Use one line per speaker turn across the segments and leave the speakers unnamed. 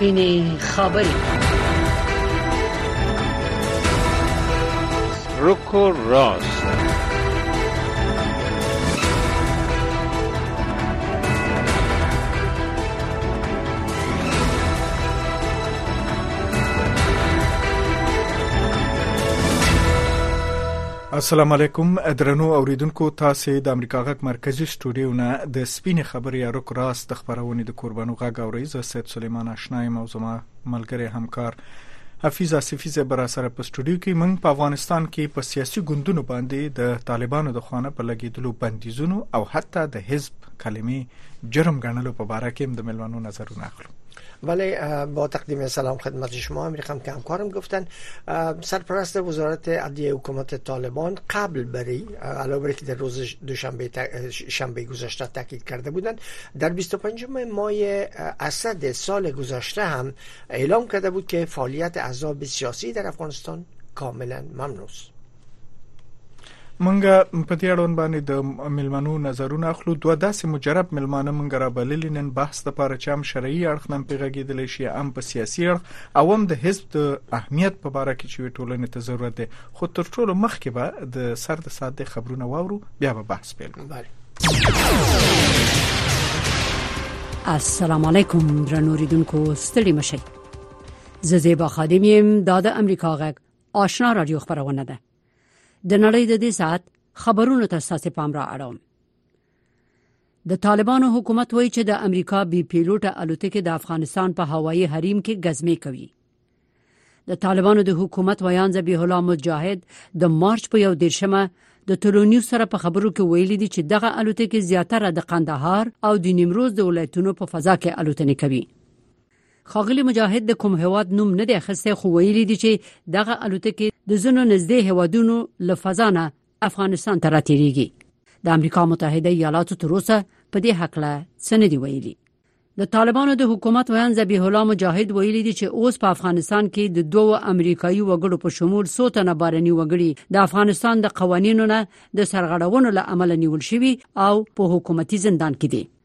سپینې خبرې.
رکو راست.
السلام علیکم درنو اوریدونکو، تاسو د امریکا غږ مرکزی سټوډیو نه د سپینې خبرې یا رک راست د خبرونې د قربانو غږ اورئ. زه سید سلیمان آشنای موضوع ملګری همکار حفیظ اسفیز برا سره په سټوډیو کې موږ په افغانستان کې په سیاسي ګوندونو باندې د طالبانو د خوانه په لګیدلو بندیزونو او حتی د حزب کلمې جرم ګڼلو په اړه کې د ملوانو نظرونه اخلو.
بله، با تقدیم سلام خدمت شما. میخوام که همکارم گفتن سرپرست وزارت عدلیه حکومت طالبان قبل بری علاوه که در روز شنبه گذشته تاکید کرده بودند، در 25 ماه اسد سال گذشته هم اعلام کرده بود که فعالیت احزاب سیاسی در افغانستان کاملا ممنوع است.
منګه په دې اړوند باندې د ملمنو نظرونه اخلو. دوه داسې مجرب ملمانه منګه را بللی نن بحث د پاره چې هم شرعي اړخ نن پیغاګیدل شي، هم په سیاسي اړخ او هم د حزب د اهمیت په اړه کې چې ټولنې ته ضرورت ده. خو تر ټولو مخکې به د سر د ساده خبرونه واورو، بیا به بحث پیل کوو.
السلام علیکم درنوریدونکو، ستړي مشئ. زه زیبا خادم یم. دا د امریکا غږ آشنا رادیو خبرونه ده. د نړۍ د دې ساعت خبرونو ته تاسو پام را اړوم. د طالبانو حکومت وایي چې د امریکا بي پیلوټه الوتکې د افغانستان په هوایي حریم کې غزمې کوي. د طالبانو د حکومت ویان ذبیح الله مجاهد د مارچ په 11مه د تلونیو سره په خبرو کې ویلي دي چې دغه الوتکې زیاتره د قندهار او د نیمروز د ولایتونو په فضا کې الوتنې کوي. خاغلی مجاهد د کوم هواد نوم نه دی اخیسته، خو ویلي دي چې دغه الوتکې د زونو نږدې هوادونو له فضا نه افغانستان ته راتېریږي. د امریکا متحده ایالاتو تر اوسه په دې حق له څه نه دی ویلي. د طالبانو د حکومت ویان ذبیح الله مجاهد ویلي دي چې اوس په افغانستان کې د دوه امریکایي وګړو په شمول 100 تنه بارني وګړي د افغانستان د قوانینو نه د سرغړونو له امله نیول شوي او په حکومتي زندان کې دي.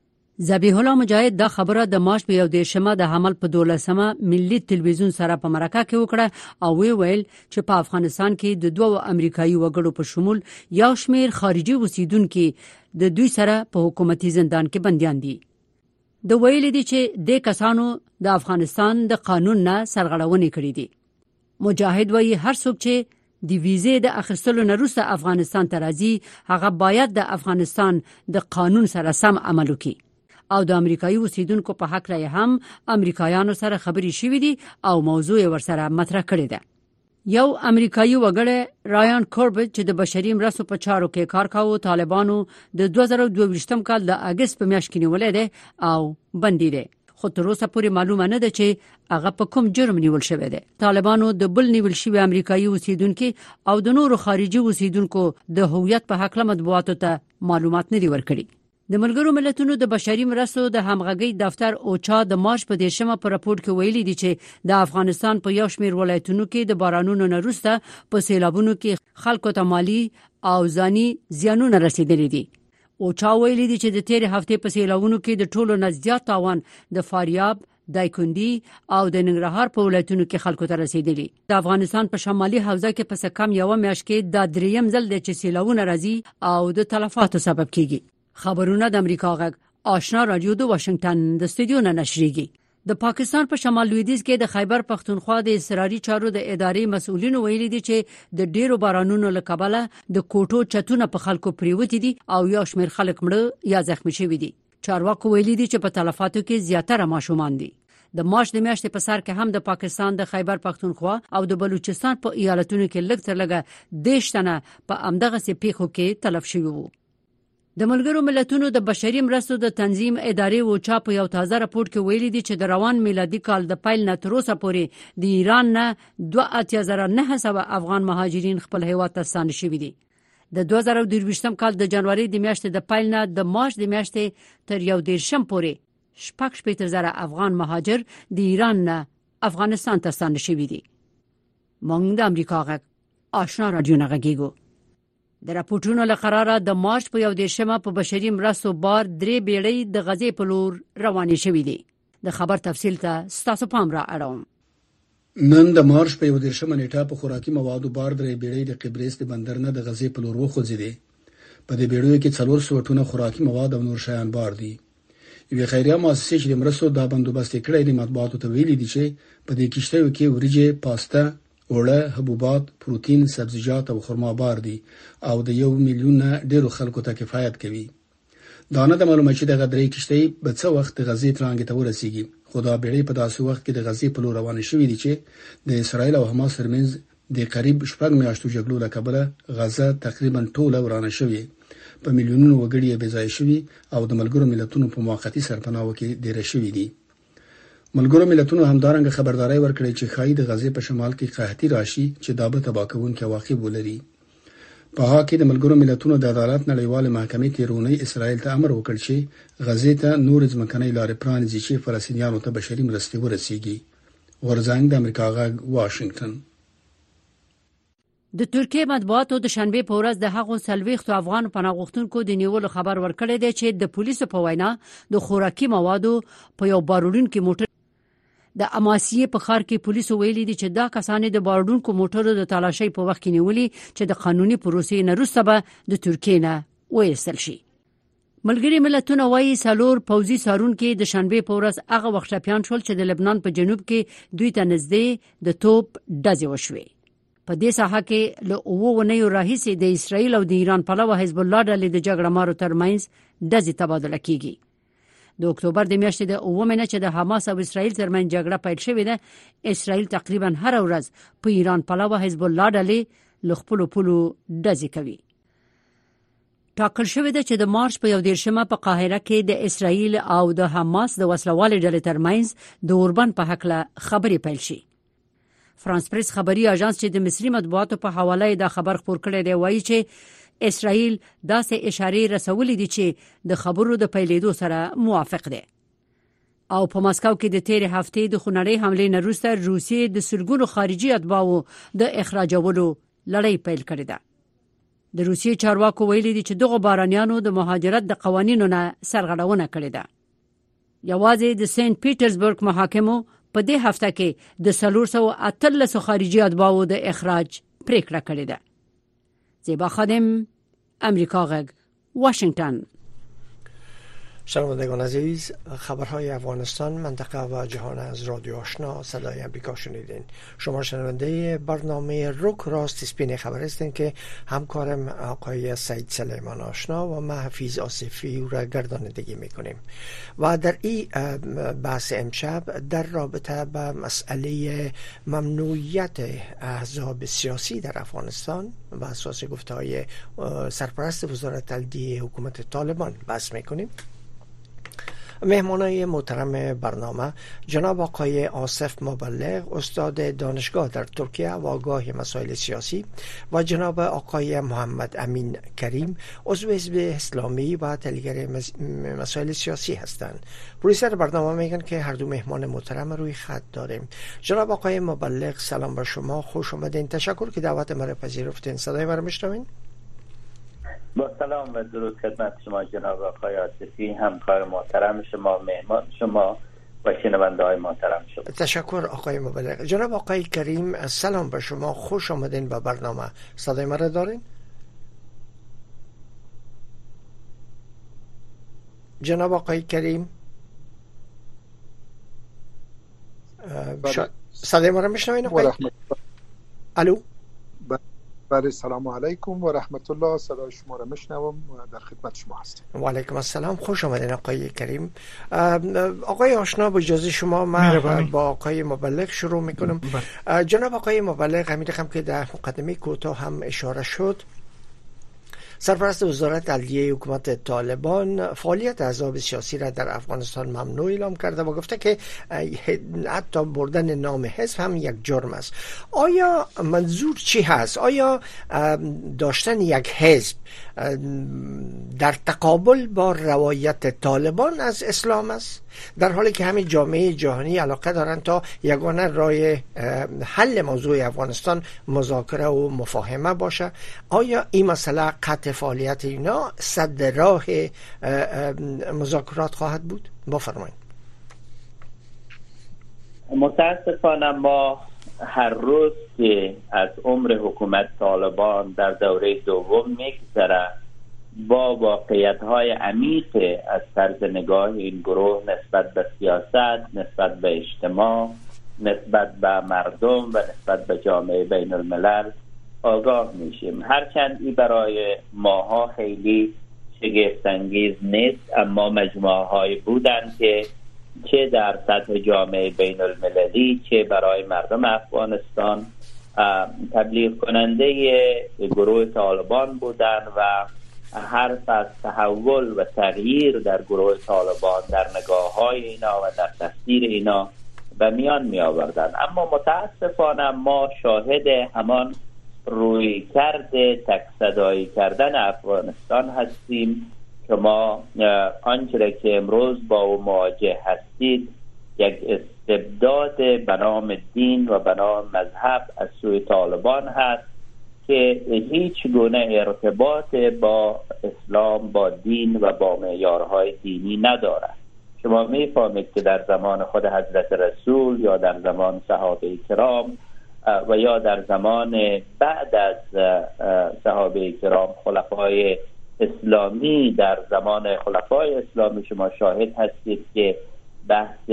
ذبیح الله مجاهد دا خبره د مارچ په 11مه د حمل په 12مه ملي تلویزیون سره په مرکه کې وکړه او ویل چې په افغانستان کې د دوه امریکایي وګړو په شمول یو شمیر خارجي اوسیدونکو د دوی سره په حکومتي زندان کې بنديان دي. د ویل دي چې د کسانو د افغانستان د قانون نه سرغړونې کړې دي. مجاهد وایي هر څوک چې د ویزې د اخیستلو نه وروسته افغانستان ته راځي هغه باید د افغانستان د قانون سره سم عمل وکړي. او د امریکایي اوسیدونکو په حق لري هم امریکایانو سره خبري شوې دي او موضوع ورسره مطرح کړې ده. یو امریکایي وګړی رایان کوربټ چې د بشري مرستو په چارو کې کار کاوه، طالبانو د 2022 کال د اگست په میاشت کې نیولې ده او بندي ده. خو تر اوسه پورې معلومه نه ده چې هغه په کوم جرم نیول شوی دی. طالبانو د بل نیول شوی امریکایي اوسیدونکو او د نورو خارجي اوسیدونکو د هویت په حق له مطبوعاتو ته معلومات نه دی ورکړي. د ملګرو ملتونو د بشري مرستو د همغږي دفتر اوچا د مارچ په 10مه په راپور کې ویلي دي چې د افغانستان په یو شمېر ولایتونو کې د بارانونو نه وروسته په سیلابونو کې خلکو ته مالی او ځاني زیانونه رسیدلي دي. اوچا ویلي دي چې د تیر هفته په سیلابونو کې د ټولو نه زیات تاوان د فاریاب، دایکندي او د ننګرهار په ولایتونو کې خلکو ته رسیدلي. د افغانستان په شمالي حوزه کې په سکم یو میاشت کې د دریم ځل د سیلابونو راځي او د تلفاتو سبب کیږي. خبرونه د امریکا غږ آشنا رادیو د واشنگټن د استودیو نه نشریږي. د پاکستان په شمال لویدیځ کې د خیبر پختونخوا د اضطراري چارو د ادارې مسؤلینو ویلي دي چې د ډیرو بارانونو له کبله د کوټو چتونه په خلکو پریوتی دي او یو شمېر خلک مړه یا زخمی شوي دي. چارواکو ویلي دي چې په تلفاتو کې زیاتره ماشومان دي. د مارچ د میاشتې په سر کې هم د پاکستان د خیبر پختونخوا او د بلوچستان په ایالتونو کې لږ تر لږه 10 تنه په امدغه سي پیښو کې تلف شوي وو. د ملګرو ملتونو د بشري مرستو د تنظیم ادارې اوچا په یو تازه راپور کې ویلي دي چې د روان میلادي کال د پیل نه تر اوسه پورې د ایران نه 2.900 افغان مهاجرین خپل هیواد ته ستانه شوي دي. د 2022 کال د جنوري د میاشتې د پیل نه د مارچ د میاشتې تر 11 پورې 6.000 افغان مهاجر د ایران نه افغانستان ته ستانه شوي دي. موږ د امریکا غږ آشنا رادیو نه غږیږو. د راپورټونو له قراره د مارچ په 11مه په بشري مرستو بار 3 بیړۍ د غزې په لور روانې شوې دي. د خبر تفصیل ته ستاسو پام را اړوم.
نن د مارچ په 11 نیټه په خوراکي موادو بار درې بیړۍ د قبرس د بندر نه د غزې په لور وخوځېدې. په دې بیړیو کې 400 ټنه خوراکي مواد او نور شیان بار دي. یوه خیریه مؤسسه چې د مرستو د بندوبست کړې د مطبوعاتو ته ویلي دي چې په دې کشتیو کې وریجې، پاستا، اوړه، حبوبات، پروتین، سبزیجات او خرما بار دي او د 1 میلیون ډیرو خلکو ته کفایت کوي. دا نه د معلومه چې د غدرې کشتۍ په څه وخت د غزې ترانګ ته ورسیږي. خو دا بیړۍ په داسې وخت کې د غزې په لور روانه شوې دي چې د اسرایل او حماس ترمنځ د قریب 6 میاشتو جګړو له کبله غزه تقریبا ټوله ورانه شوې. په میلیونونو وګړي بې ځای شوي او د ملګرو ملتونو په موقتی سرپناه کې ډېر شوي دي. ملګرو ملتونو همدارنګه خبرداري ورکړې چې خای د غزې په شمال کې قحطي راشي چې دا به تباکونکي عواقب ولري. په هغه کې د ملګرو ملتونو د عدالت نړیواله محکمې تیرونی اسرائیل ته امر وکړ چې غزې ته نور ځمکنۍ لارې پرانیزي چې فلسطینیانو ته بشري مرستې ورسیږي. ورزنګ د امریکا غږ واشنگټن.
د ترکیه مطبوعاتو د شنبه په ورځ د هغو 40 افغان پناه غوښتونکو د نیولو خبر ورکړی دی چې د پولیسو په وینا د خوراکي موادو په یو باروړونکو موټر د اماسیه په ښار کې پولیسو ویلي دي چې دا کسان د باروړونکو موټرو د تلاشۍ په وخت کې نیولي چې د قانوني پروسې نه وروسته به د ترکیه نه وایستل شي. ملګری ملتونه وايي سالور پوځي سارونکو د شنبه په ورځ هغه وخت پیان شول چې د لبنان په جنوب کې دوی ته نږدې د توپ ډزې وشوي. په دې ساحه کې له 9 ونیو راهیسې د اسرایل او د ایران پلوه حزب الله ډلې د جګړه مارو ترمنځ ډزې تبادله کیږي. د اکتوبر د میاشتې د 9 چې د حماس او اسرایل ترمنځ جګړه پیل شوې ده، اسرایل تقریبا هر ورځ په ایران پلوه حزب الله ډلې له خپل پلو ډزې کوي. ټاکل شوې ده چې د مارچ په 11 په قاهره کې د اسرایل او د حماس د وسلوالې ډلې ترمنځ د اوربن په حق له خبرې پیل شي. فرانس پریس خبري اژانس چې د مصري مطبوعاتو په حواله دا خبر خپور کړی دی وایي چې اسرائیل داسې اشاره رسولې دي چې د خبرو د پیلېدو سره موافق دي. او په مسکو کې د تیر هفته د خونړۍ حملې نه وروسته روسیې د سلګونو خارجي اتباعو د اخراجولو لړۍ پیل کړې ده. د روسیې چارواکو ویلي دي چې دغه بارانیانو د مهاجرت د قوانینو نه سرغړونه کړې ده. یوازې د سنت پیټرزبورګ محاکمو په دې هفته کې د 413 خارجي اتباعو د اخراج پریکړه کړې ده. زیبا خادم، امریکا غږ، واشنگتن.
شنوندگان عزیز، خبرهای افغانستان، منطقه و جهان از رادیو آشنا صدای امریکا شنیدین. شما شنونده برنامه روک راست سپین خبر هستین که همکارم آقای سید سلیمان آشنا و من حفیظ آصفی را گردانندگی میکنیم. و در این بحث امشب در رابطه با مسئله ممنوعیت احزاب سیاسی در افغانستان و اساس گفته‌های سرپرست وزارت عدلیه حکومت طالبان بحث میکنیم. مهمانای محترم برنامه جناب آقای آصف مبلغ، استاد دانشگاه در ترکیه و آگاه مسائل سیاسی، و جناب آقای محمد امین کریم، عضو حزب اسلامی و تحلیلگر مسائل سیاسی هستند. پرویسر برنامه میگن که هر دو مهمان محترم روی خط داریم. جناب آقای مبلغ، سلام بر شما، خوش آمدین. تشکر که دعوت ما را پذیرفتین. صدای ما را میشنوین؟
با سلام و درود خدمت شما جناب آقای آصفی، همکار محترم شما، مهمان شما و شنونده های محترم شما.
تشکر آقای مبلغ. جناب آقای کریم، سلام به شما، خوش آمدین به برنامه. صدای ما را دارین؟ جناب آقای کریم، صدای ما را میشنوین آقای؟ الو.
بله، سلام علیکم و رحمت الله. صدای شما را میشنوم و در خدمت شما هستم.
و علیکم السلام، خوش آمدین آقای کریم. آقای آشنا، با اجازه شما من با آقای مبلغ شروع میکنم. جناب آقای مبلغ، همین رقم که در مقدمه کوتاه هم اشاره شد، سرپرست وزارت عدلیه حکومت طالبان فعالیت احزاب سیاسی را در افغانستان ممنوع اعلام کرده و گفته که حتی بردن نام حزب هم یک جرم است. آیا منظور چی هست؟ آیا داشتن یک حزب در تقابل با روایت طالبان از اسلام است، در حالی که همین جامعه جهانی علاقه دارند تا یگانه راه حل موضوع افغانستان مذاکره و مفاهمه باشه؟ آیا این مسئله قطع فعالیت اینا سد راه مذاکرات خواهد بود؟ بفرمایید.
متاسفانه ما هر روز که از عمر حکومت طالبان در دوره دوم میگذره با واقعیت‌های عمیق از طرز نگاه این گروه نسبت به سیاست، نسبت به اجتماع، نسبت به مردم و نسبت به جامعه بین الملل آگاه میشیم. هرچند این برای ماها خیلی شگفت‌انگیز نیست، اما مجموعه‌هایی بودند که چه در سطح جامعه بین المللی چه برای مردم افغانستان تبلیغ کننده گروه طالبان بودند و حرف از تحول و تغییر در گروه طالبان در نگاه‌های اینا و در تفسیر اینا به میان می آوردند. اما متاسفانه ما شاهد همان روی کرده تک صدایی کردن افغانستان هستیم که ما آنچه که امروز با او مواجه هستید یک استبداد به نام دین و به نام مذهب از سوی طالبان هست که هیچ گونه ارتباط با اسلام، با دین و با معیارهای دینی ندارد. شما میفهمید که در زمان خود حضرت رسول یا در زمان صحابه کرام و یا در زمان بعد از صحابه کرام خلفای اسلامی، در زمان خلفای اسلامی شما شاهد هستید که بحث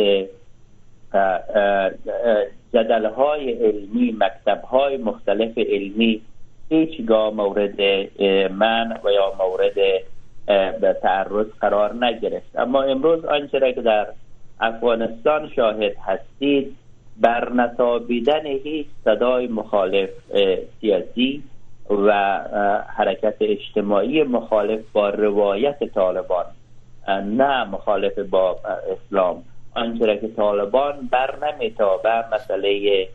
جدل‌های علمی، مکتب‌های مختلف علمی هیچگاه مورد منع و یا مورد به تعرض قرار نگرفت. اما امروز آنچه که در افغانستان شاهد هستید بر نتابیدن هیچ صدای مخالف سیاسی و حرکت اجتماعی مخالف با روایت طالبان، نه مخالف با اسلام. آنچه که طالبان بر نمیتابه مسئله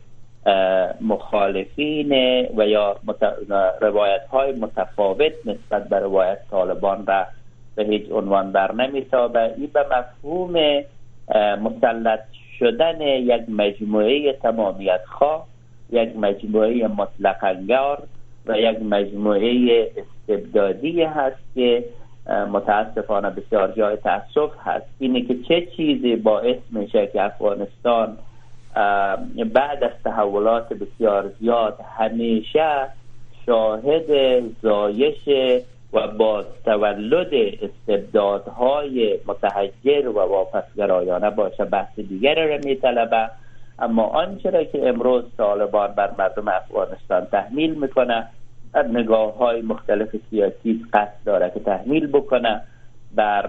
مخالفین و یا روایت های متفاوت نسبت به روایت طالبان را به هیچ عنوان بر نمیتابه. این به مفهوم مسلط شدن یک مجموعه تمامیت خواه، یک مجموعه مطلق انگار و یک مجموعه استبدادی هست که متاسفانه بسیار جای تأسف هست. اینه که چه چیزی باعث میشه که افغانستان بعد از تحولات بسیار زیاد همیشه شاهد زایش و با تولد استبدادهای متحجر و واپسگرایانه باشه، بحث دیگر را میطلبه. اما آنچه که امروز طالبان بر مردم افغانستان تحمیل میکنه در نگاه‌های مختلف سیاسی قصد داره که تحمیل بکنه بر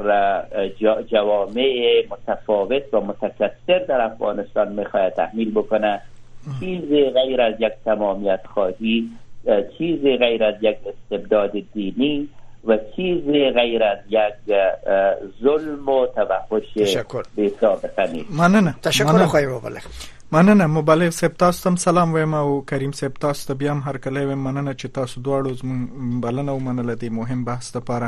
جوامع متفاوت و متکثر در افغانستان میخواد تحمیل بکنه، چیزی غیر از یک تمامیت خواهی، چیزی غیر از یک استبداد دینی و چیزی غیر از یک ظلم و توحش بی سابقه نیست.
مننه.
تشکر خواهی مبالغ.
مننه. مبالغ صاحب تاسو ته سلام وایم او کریم صاحب تاسو ته بیا هم هر کله وایم مننه چې تاسو دواړو زمون بلنه ومنله دی مهم بحث لپاره.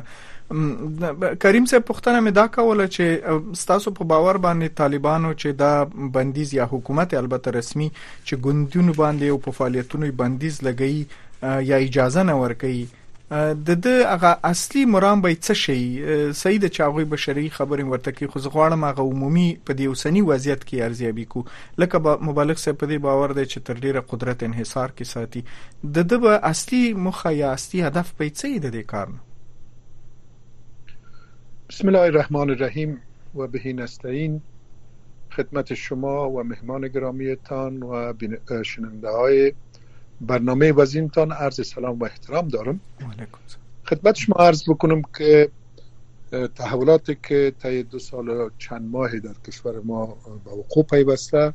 کریم صاحب پوښتنه مې دا کوله چې تاسو په باور باندې طالبانو چې دا بندیز یا حکومت البته رسمي چې ګوندونو باندې او په فعالیتونو بندیز لګئی یا اجازه نه ورکړي، د هغه اصلي مرام به څه شي؟ سید چاغوي بشري خبرې ورته کې خو غواړم هغه عمومي په دې اوسنی وضعیت کې ارزیابي کو، لکه مبالغ صاحب په دې باور دی چې تر ډیره قدرت انحصار کې ساتي، د به اصلي مخه یا اصلي هدف به څه دی د کار؟
بسم الله الرحمن الرحیم و به نستعین. خدمت شما و مهمان گرامیتان و شنونده های برنامه وزینتان عرض سلام و احترام دارم. خدمت شما عرض بکنم که تحولاتی که طی 2 سال و چند ماه در کشور ما به وقوع پیوسته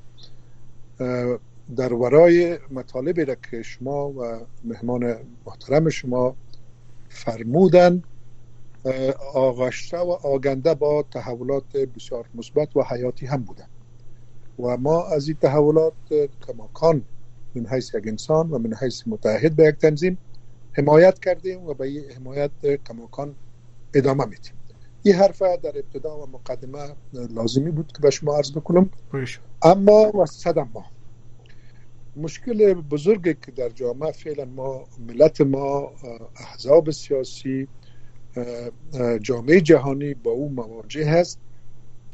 در ورای مطالبی را که شما و مهمان محترم شما فرمودن آغشته و آگنده با تحولات بسیار مثبت و حیاتی هم بودن و ما از این تحولات کماکان من حیث یک انسان و من حیث متحد به یک تنظیم حمایت کردیم و به این حمایت کماکان ادامه میدیم. این حرف در ابتدا و مقدمه لازمی بود که به شما عرض بکنم. اما و صدم ما مشکل بزرگی که در جامعه فعلا ما ملت ما احزاب سیاسی جامعه جهانی با او مواجه هست،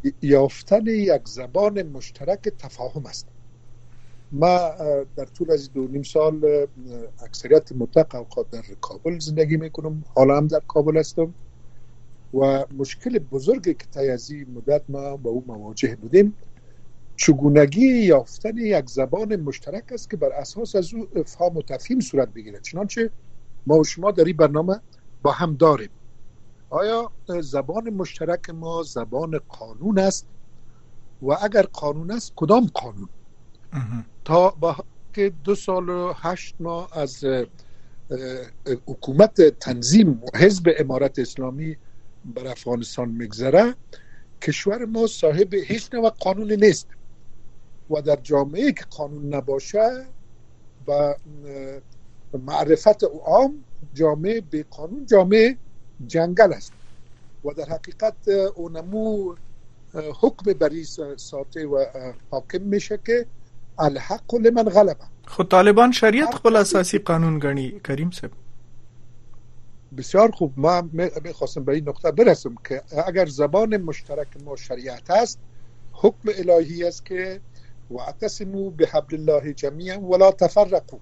یافتن یک زبان مشترک تفاهم است. ما در طول از 2.5 سال اکثریت مطلق اوقات در کابل زندگی میکنم، حالا هم در کابل هستم و مشکل بزرگی که طی از این مدت ما با او مواجه بودیم چگونگی یافتن یک زبان مشترک است که بر اساس از او افهام و تفهیم صورت بگیرد. چنانچه ما و شما در این برنامه با هم داریم. آیا زبان مشترک ما زبان قانون است و اگر قانون است کدام قانون؟ تا با که 2 سال و 8 ماه از حکومت تنظیم و حزب امارت اسلامی بر افغانستان میگذره، کشور ما صاحب هیچ نوع قانون نیست و در جامعه که قانون نباشه و معرفت عام جامعه بی قانون جامعه جنگل است و در حقیقت اونمو حکم بری ساته و حاکم میشه که الحق لمن غلبه.
خود طالبان شریعت خپل اساسی قانون گڼي. کریم صاحب
بسیار خوب. ما میخواستم به این نقطه برسم که اگر زبان مشترک ما شریعت است، حکم الهی است که واعتصموا بحبل الله جمیعا ولا تفرقوا.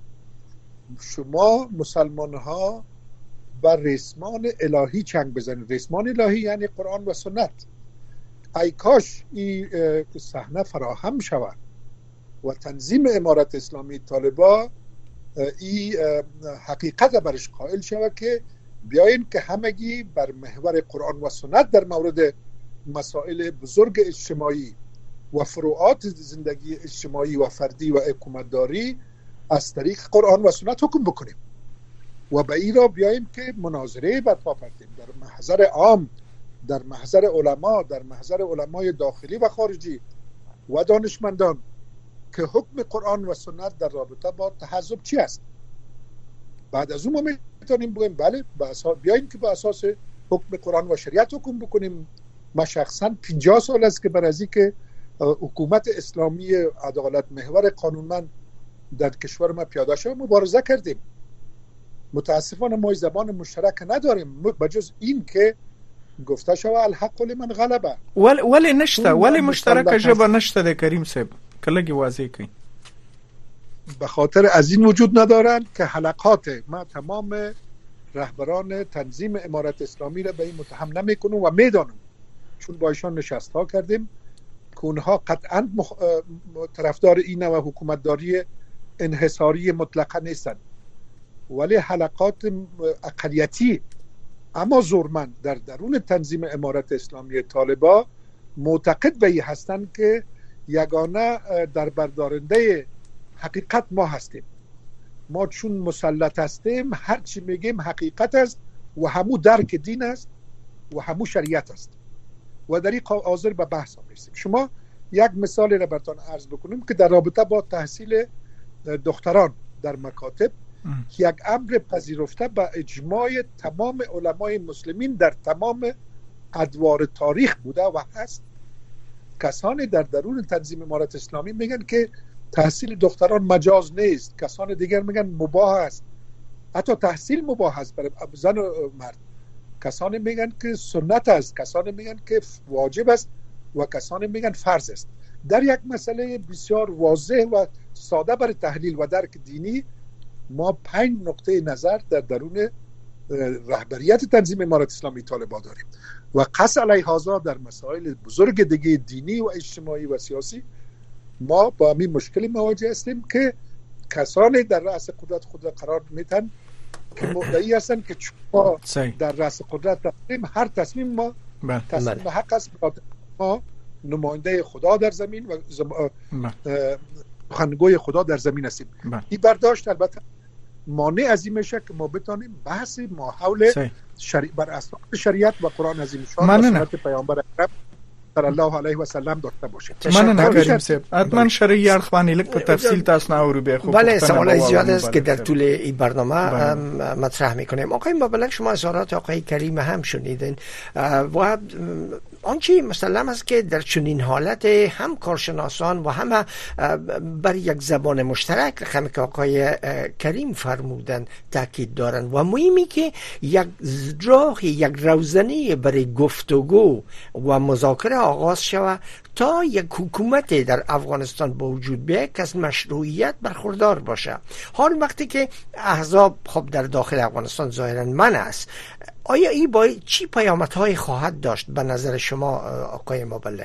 شما مسلمان ها بر ریسمان الهی چنگ بزنید. ریسمان الهی یعنی قرآن و سنت. ای کاش این صحنه فراهم شود و تنظیم امارت اسلامی طالبان این حقیقت برش قائل شود که بیاین که همگی بر محور قرآن و سنت در مورد مسائل بزرگ اجتماعی و فروعات زندگی اجتماعی و فردی و حکومتداری از طریق قرآن و سنت حکم بکنیم و به این را بیاییم که مناظره برپا کنیم در محضر عام، در محضر علما، در محضر علمای داخلی و خارجی و دانشمندان که حکم قرآن و سنت در رابطه با تحزب چی است. بعد از اون ما میتونیم بگیم بله بیاییم که با اساس حکم قرآن و شریعت حکم بکنیم. ما شخصا 50 سال است که بر از اینکه حکومت اسلامی عدالت محور قانونمند در کشور ما پیاده شد مبارزه کردیم. متاسفانه ما زبان مشترک نداریم بجز این که گفته شود الحق لمن غلبه.
ولی نشته، ولی مشترک ژبه نشته ده کریم صاحب، کلگی واضح کړئ.
به خاطر از این وجود ندارند که حلقات ما تمام رهبران تنظیم امارت اسلامی را به این متهم نمیکنم و میدانم چون با ایشان نشست ها کردیم که اونها قطعا طرفدار این و حکومتداری انحصاری مطلقه نیستند، ولی حلقات اقلیتی اما زورمند در درون تنظیم امارت اسلامی طالبان معتقد به این هستند که یگانه در بردارنده حقیقت ما هستیم. ما چون مسلط هستیم هر چی میگیم حقیقت است و همو درک دین است و همو شریعت است و در این حاضر به بحث میرسیم. شما یک مثال را براتون عرض بکنیم که در رابطه با تحصیل دختران در مکاتب یک امر پذیرفته به اجماع تمام علمای مسلمین در تمام ادوار تاریخ بوده و هست. کسانی در درون تنظیم امارت اسلامی میگن که تحصیل دختران مجاز نیست، کسان دیگر میگن مباح است، حتی تحصیل مباح است برای زن و مرد. کسانی میگن که سنت است، کسانی میگن که واجب است و کسانی میگن فرض است. در یک مسئله بسیار واضح و ساده برای تحلیل و درک دینی ما 5 نقطه نظر در درون رهبریت تنظیم امارت اسلامی طالبان داریم و قص علیه هذا در مسائل بزرگ دیگه دینی و اجتماعی و سیاسی ما با همین مشکلی مواجه هستیم که کسانی در رأس قدرت خود را قرار میتن که مدعی هستن که چون در رأس قدرت هستیم هر تصمیم ما تصمیم حق است. ما نماینده خدا در زمین و سخنگوی خدا در زمین هستیم. این برداشت البته مانع از این میشه که ما بتونیم بحث ما حول بر اساس شریعت و قرآن عظیم شان و سنت پیامبر اکرم صلی الله علیه و سلم داشته باشه.
مننه کریم صاحب. حتما شرعی اړخ باندې لږ په تفصیل تاسو نه اورو به خوب.
بله سوال زیاد است که در طول این برنامه مطرح میکنیم. آقای مبلغ شما اظهارات آقای کریم هم شنیدین و آنچه مسلم است که در چنین حالت هم کارشناسان و هم بر یک زبان مشترک رقمی که آقای کریم فرمودن تاکید دارند و مهمی که یک راه، یک روزنه برای گفتگو و مذاکره آغاز شود تا یک حکومت در افغانستان با وجود بیاید که از مشروعیت برخوردار باشه. حال وقتی که احزاب خب در داخل افغانستان ظاهراً منع است، آیا این با چی پیامدهای خواهد داشت به نظر شما آقای مبلغ؟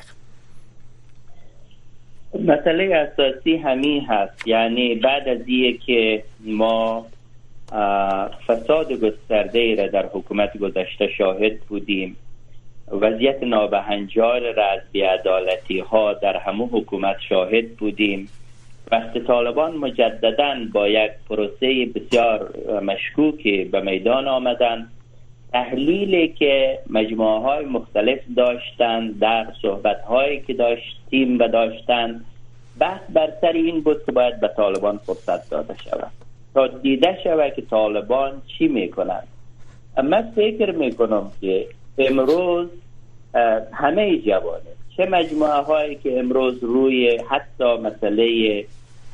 مسئله اساسی همین هست، یعنی بعد از اینکه که ما فساد گسترده را در حکومت گذشته شاهد بودیم، وضعیت نابهنجار را از بی‌عدالتی ها در همون حکومت شاهد بودیم، وقتی طالبان مجدداً با یک پروسه بسیار مشکوکی به میدان آمدن، تحلیلی که مجموعه های مختلف داشتند، در صحبت هایی که داشتیم و داشتند، بحث بر سر این بود که باید به طالبان فرصت داده شود تا دیده شود که طالبان چی میکنند. من فکر میکنم که امروز همه جوانه، چه مجموعه هایی که امروز روی حتی مسئله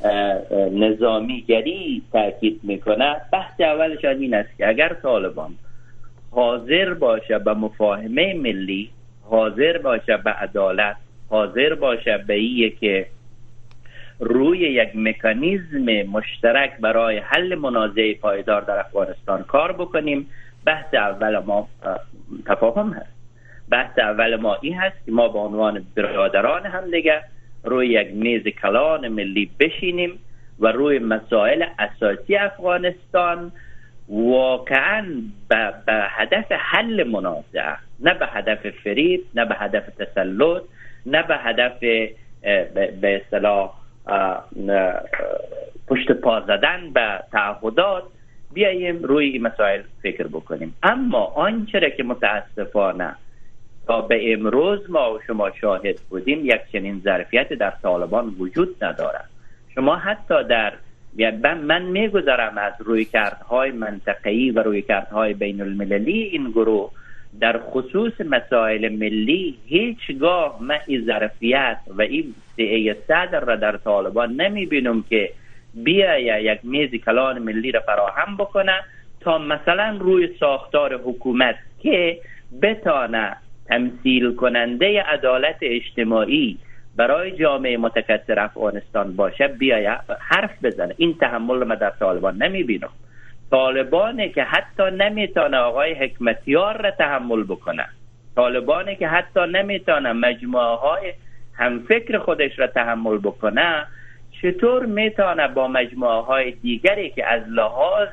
نظامیگری تاکید میکنه، بحث اولش این است که اگر طالبان حاضر باشه به مفاهمه ملی، حاضر باشه به عدالت، حاضر باشه به اینه که روی یک مکانیزم مشترک برای حل منازعه پایدار در افغانستان کار بکنیم، بحث اول ما تفاهم هست. بحث اول ما این هست که ما به عنوان برادران هم دیگه روی یک میز کلان ملی بشینیم و روی مسائل اساسی افغانستان واقعا به هدف حل منازعه، نه به هدف فریب، نه به هدف تسلط، نه به هدف به اصطلاح پشت پا زدن به تعهدات، بیاییم روی این مسائل فکر بکنیم. اما آنچه که متاسفانه تا به امروز ما و شما شاهد بودیم، یک چنین ظرفیت در طالبان وجود ندارد. شما حتی در من میگذارم از رویکردهای منطقه‌ای و رویکردهای بین المللی این گروه در خصوص مسائل ملی هیچگاه من این ظرفیت و این سعی صدر را در طالبان نمی بینم که بیاید یک میز کلان ملی را فراهم بکنه تا مثلا روی ساختار حکومت که بتانه تمثیل کننده عدالت اجتماعی برای جامعه متکثر افغانستان باشه بیاید حرف بزنه. این تحمل ما در طالبان نمی بینم. طالبانی که حتی نمیتونه آقای حکمتیار را تحمل بکنه، طالبانی که حتی نمیتونه مجموعه های همفکر خودش را تحمل بکنه، چطور میتونه با مجموعه های دیگری که از لحاظ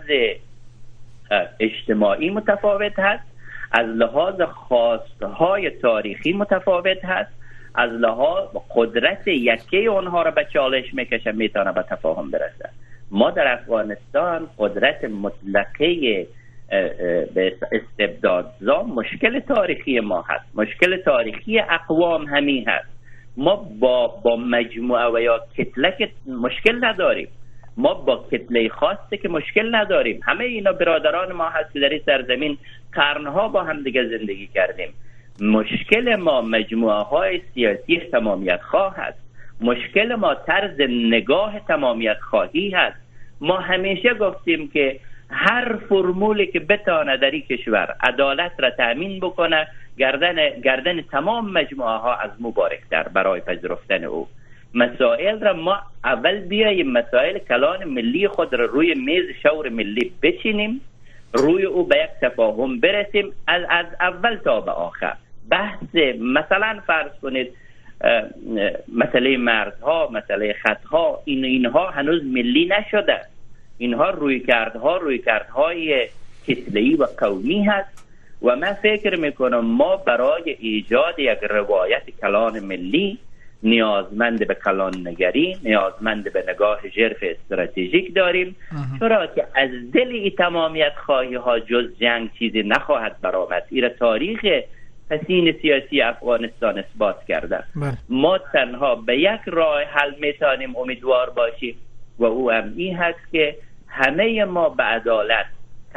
اجتماعی متفاوت هست، از لحاظ خواستهای تاریخی متفاوت هست، از لحاظ قدرت یکی اونها را به چالش میکشه، میتونه به تفاهم برسه. ما در افغانستان قدرت مطلقه به استبدادزا مشکل تاریخی ما هست، مشکل تاریخی اقوام همین هست. ما با مجموعه و یا کتله که مشکل نداریم، ما با کتله خاصه که مشکل نداریم. همه اینا برادران ما هست که در این سرزمین قرنها با هم دیگه زندگی کردیم. مشکل ما مجموعه های سیاسی تمامیت خواه هست، مشکل ما طرز نگاه تمامیت خواهی هست. ما همیشه گفتیم که هر فرمولی که بتانه در این کشور عدالت را تأمین بکنه، گردن تمام مجموعه ها از مبارک در برای پذیرفتن او. مسائل را ما اول بیاییم مسائل کلان ملی خود را روی میز شور ملی بچینیم، روی او به یک تفاهم برسیم از اول تا به آخر. بحث مثلا فرض کنید مسئله مرزها، مسئله خطها، اینها هنوز ملی نشده. اینها رویکردهای کتله‌ای و قومی هست و من فکر میکنم ما برای ایجاد یک روایت کلان ملی نیازمند به کلان نگری، نیازمند به نگاه ژرف استراتژیک داریم، چرا که از دل این تمامیت خواهی ها جز جنگ چیزی نخواهد برآمد. این تاریخ حسین سیاسی افغانستان اثبات کرده. ما تنها به یک راه حل میتونیم امیدوار باشیم و او هم این هست که همه ما به عدالت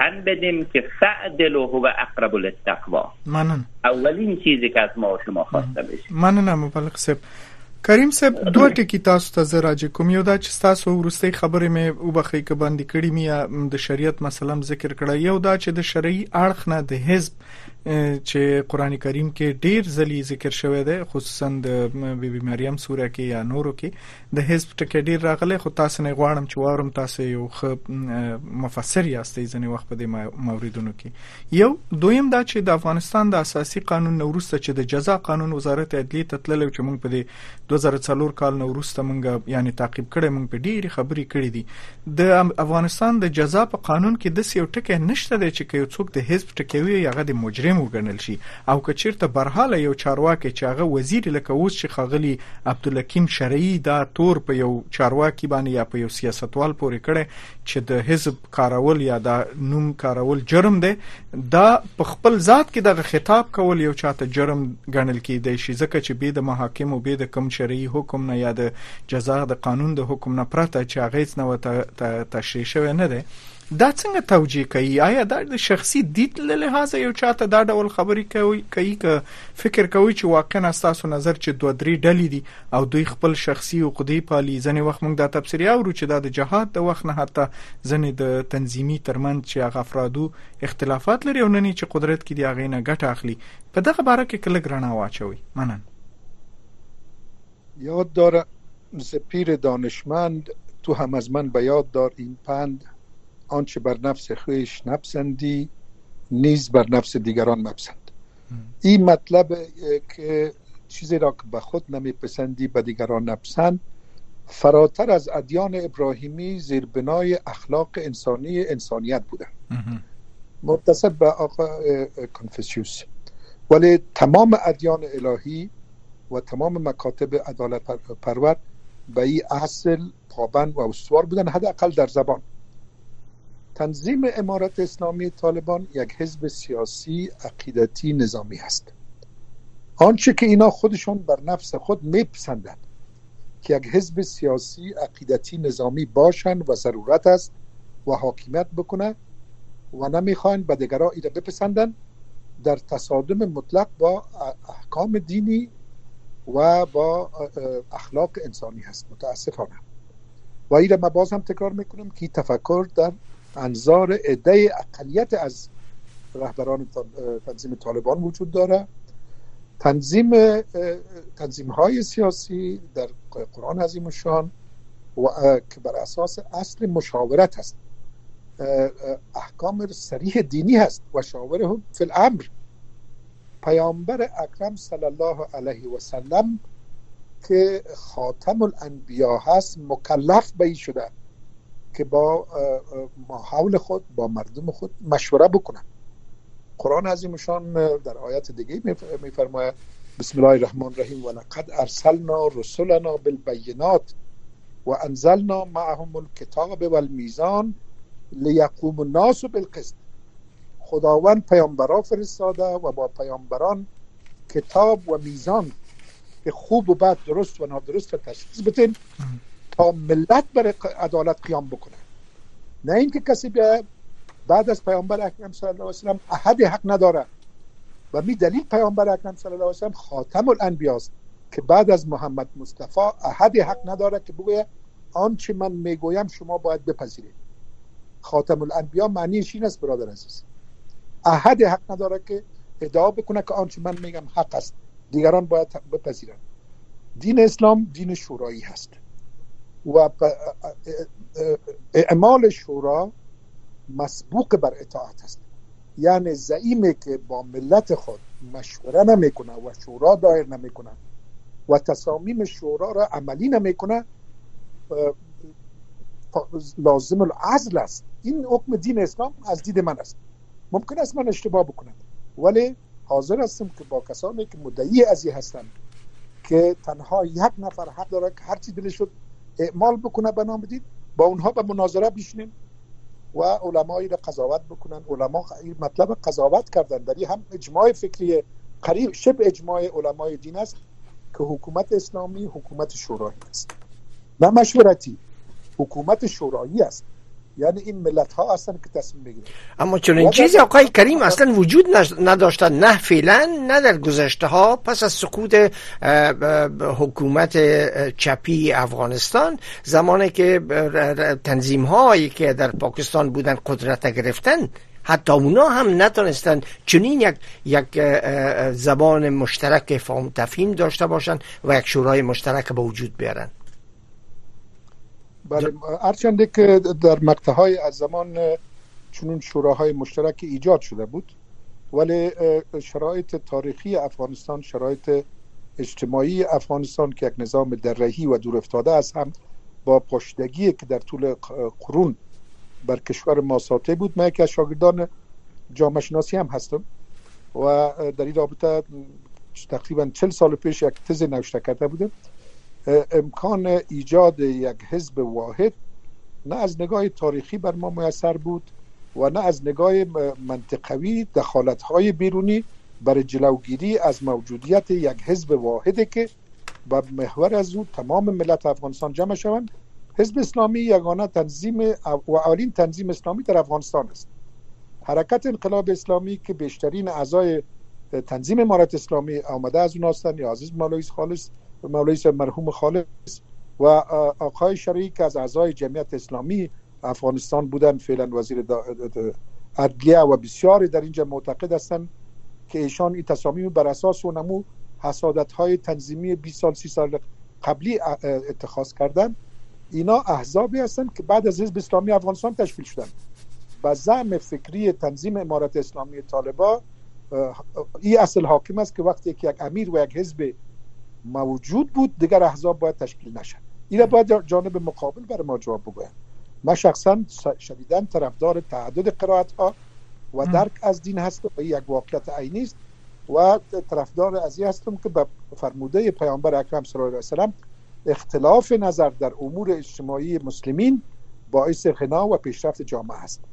تن بدیم که فعدلوا هو اقرب للتقوا.
ممنون.
اولین چیزی که از ما و شما خواسته بشه.
ممنونم مبلغ صاحب. کریم صاحب دوه ټکی تاسو ته زه راځم کوم یو دا چې تاسو ورستۍ خبرې مې وبخې کې باندې کړې مې د شریعت مثلا ذکر کړی، یو دا چې د شرعي اړخ نه د حزب چې قران کریم کې ډیر ځلې ذکر شوی دی، خصوصا د بیبي مریم سوره کې یا نورو کې د حزب ټکی ډیر راغلی، خو تاسو نه غواړم چې وارم تاسو یو مفسر یاستئ ځنې وخت په دې موردونو کې. یو دویم دا چې د افغانستان د اساسي قانون نورسته چې د جزا قانون وزارت عدلیه تتلل چې موږ په دې 2004 کال نو وروسته مونږ یعنی تعقیب کړي، مونږ په ډېری خبرې کړې دي. د افغانستان د جزا په قانون کې د یو ټکی نشته دی چې یو څوک د حزب ټکوي هغه د مجرم وګڼل شي، او که چیرته برحاله یو چارواکي چې هغه وزیر لکه اوس چې خاغلی عبدالحکیم شرعي دا تور په یو چارواکي باندې یا په یو سیاستوال پورې کړي چې د حزب کارول یا د نوم کارول جرم دی، دا په خپل ذات کې دغه خطاب کول یو چاته جرم ګڼل کېدی شي، ځکه چې به د محاکم او به د کم شرعي حکم نه یا د جزا د قانون د حکم نه پرته چې هغه هیڅ نه تشریح شوی نه دی. دا څنګه توجیه کوي؟ آیا دا د شخصي دید له لحاظه یو چاته دا ډول خبرې کوي که فکر کوي چې واقعا تاسو نظر چې دوه درې ډلې دي او دوی خپل شخصي عقدې پالي؟ ځنې وخت موږ دا تفسیر اورو چې دا د جهاد د وخت نه حتی ځنې د تنظیمي ترمنځ چې هغه افرادو اختلافات لري او نن چې قدرت کې دی هغه نه ګټه اخلي. په دغه باره کې کله رڼا واچوي. منن.
یاد داره ز پیر دانشمند تو هم از من به یاد دار این پند، آنچه بر نفس خویش نپسندی نیز بر نفس دیگران مپسند. این مطلب که چیزی را که به خود نمیپسندی به دیگران نپسند فراتر از ادیان ابراهیمی زیربنای اخلاق انسانی انسانیت بوده، متصل به آقا کنفوسیوس. ولی تمام ادیان الهی و تمام مکاتب عدالت پرور به این اصل پابند و استوار بودن، حداقل در زبان. تنظیم امارت اسلامی طالبان یک حزب سیاسی عقیدتی نظامی است. آنچه که اینا خودشون بر نفس خود میپسندند که یک حزب سیاسی عقیدتی نظامی باشند و ضرورت است و حاکمیت بکنه و نمیخواین به دیگران ایره بپسندن، در تصادم مطلق با احکام دینی و با اخلاق انسانی هست متاسفانه. و ایره ما باز هم تکرار میکنم که تفکر در انظار عده اقلیت از رهبران تنظیم طالبان وجود داره. تنظیم های سیاسی در قرآن عظیم الشان و که بر اساس اصل مشاورت هست، احکام صریح دینی هست و شاورهم فی الامر. پیامبر اکرم صلی الله علیه و سلم که خاتم الانبیا هست مکلف به این شده که با ماحول خود با مردم خود مشوره بکنن. قرآن عظیم الشان در آیات دیگه میفرماید بسم الله الرحمن الرحیم ولقد ارسلنا رسلنا بالبینات و انزلنا معهم الکتاب والمیزان لیقوم الناس بالقسط. خداوند پیامبران فرستاده و با پیامبران کتاب و میزان که خوب و بد، درست و نادرست تشخیص بدین تا ملت بر عدالت قیام بکنه. نه اینکه کسی بیا بعد از پیامبر اکرم صلی الله علیه و سلم احد حق نداره و می دلیل پیامبر اکرم صلی الله علیه و سلم خاتم الانبیا است که بعد از محمد مصطفی احد حق نداره که بگه آنچه من میگویم شما باید بپذیرید. خاتم الانبیا معنیش این است برادر عزیز، احد حق نداره که ادعا بکنه که آنچه من میگم حق است، دیگران باید بپذیرن. دین اسلام دین شورایی هست و اعمال شورا مسبوق بر اطاعت است. یعنی زعیمی که با ملت خود مشوره نمیکنه و شورا دایر نمیکنه و تصامیم شورا را عملی نمیکنه لازم العزل است. این حکم دین اسلام از دید من است. ممکن است من اشتباه بکنم ولی حاضر هستم که با کسانی که مدعی از این هستند که تنها یک نفر حق داره که هر چی دلش شد اعمال بکنه به نام دین، با اونها به مناظره بشینیم و علمایی را قضاوت بکنن. علما مطلب قضاوت کردن در این هم اجماع فکری قریب شبه اجماع علمای دین است که حکومت اسلامی حکومت شورایی است، نه مشورتی، حکومت شورایی است. یعنی این ملت ها هستن که تصمیم بگیرن.
اما چون این چیزی آقای کریم اصلا وجود نداشتن، نه فعلا نه در گذشته ها. پس از سقوط حکومت چپی افغانستان، زمانی که تنظیم هایی که در پاکستان بودن قدرت گرفتن، حتی اونا هم نتونستن چنین یک زبان مشترک فهم تفهیم داشته باشن و یک شورای مشترک به وجود بیارن.
بله، هرچنده که در مقطع‌های از زمان چنون شوراهای مشترک ایجاد شده بود، ولی شرایط تاریخی افغانستان، شرایط اجتماعی افغانستان که یک نظام درهی و دور افتاده است، هم با پاشیدگی که در طول قرون بر کشور ما ساطع بود. من یکی از شاگردان جامعه شناسی هم هستم و در این رابطه تقریبا 40 سال پیش یک تز نوشته کرده بودم. امکان ایجاد یک حزب واحد نه از نگاه تاریخی بر ما میسر بود و نه از نگاه منطقوی دخالت‌های بیرونی برای جلوگیری از موجودیت یک حزب واحدی که با محور از او تمام ملت افغانستان جمع شوند. حزب اسلامی یگانه تنظیم و اولین تنظیم اسلامی در افغانستان است. حرکت انقلاب اسلامی که بیشترین اعضای تنظیم امارت اسلامی آمده از اون هستند، یا عزیز مولوی مرحوم خالص و آقای شرعی که از اعضای جمعیت اسلامی افغانستان بودن، فعلا وزیر عدلیه و بسیاری در اینجا معتقد هستند که ایشان این تصامیم بر اساس و نمو حسادت‌های تنظیمی 20 سال 30 سال قبلی اتخاذ کردن. اینا احزابی هستند که بعد از حزب اسلامی افغانستان تشکیل شدن. با زعم فکری تنظیم امارت اسلامی طالبان این اصل حاکم است که وقتی که یک امیر و یک حزب موجود بود، دیگر احزاب باید تشکیل نشن. اینا باید جانب مقابل برای ما جواب بگوین. من شخصا شدیداً طرفدار تعدد قرائت ها و درک از دین هستم و یک واقعیت عینی است و طرفدار از این هستم که به فرموده پیامبر اکرم صلی الله علیه و سلم اختلاف نظر در امور اجتماعی مسلمین باعث غنا و پیشرفت جامعه است.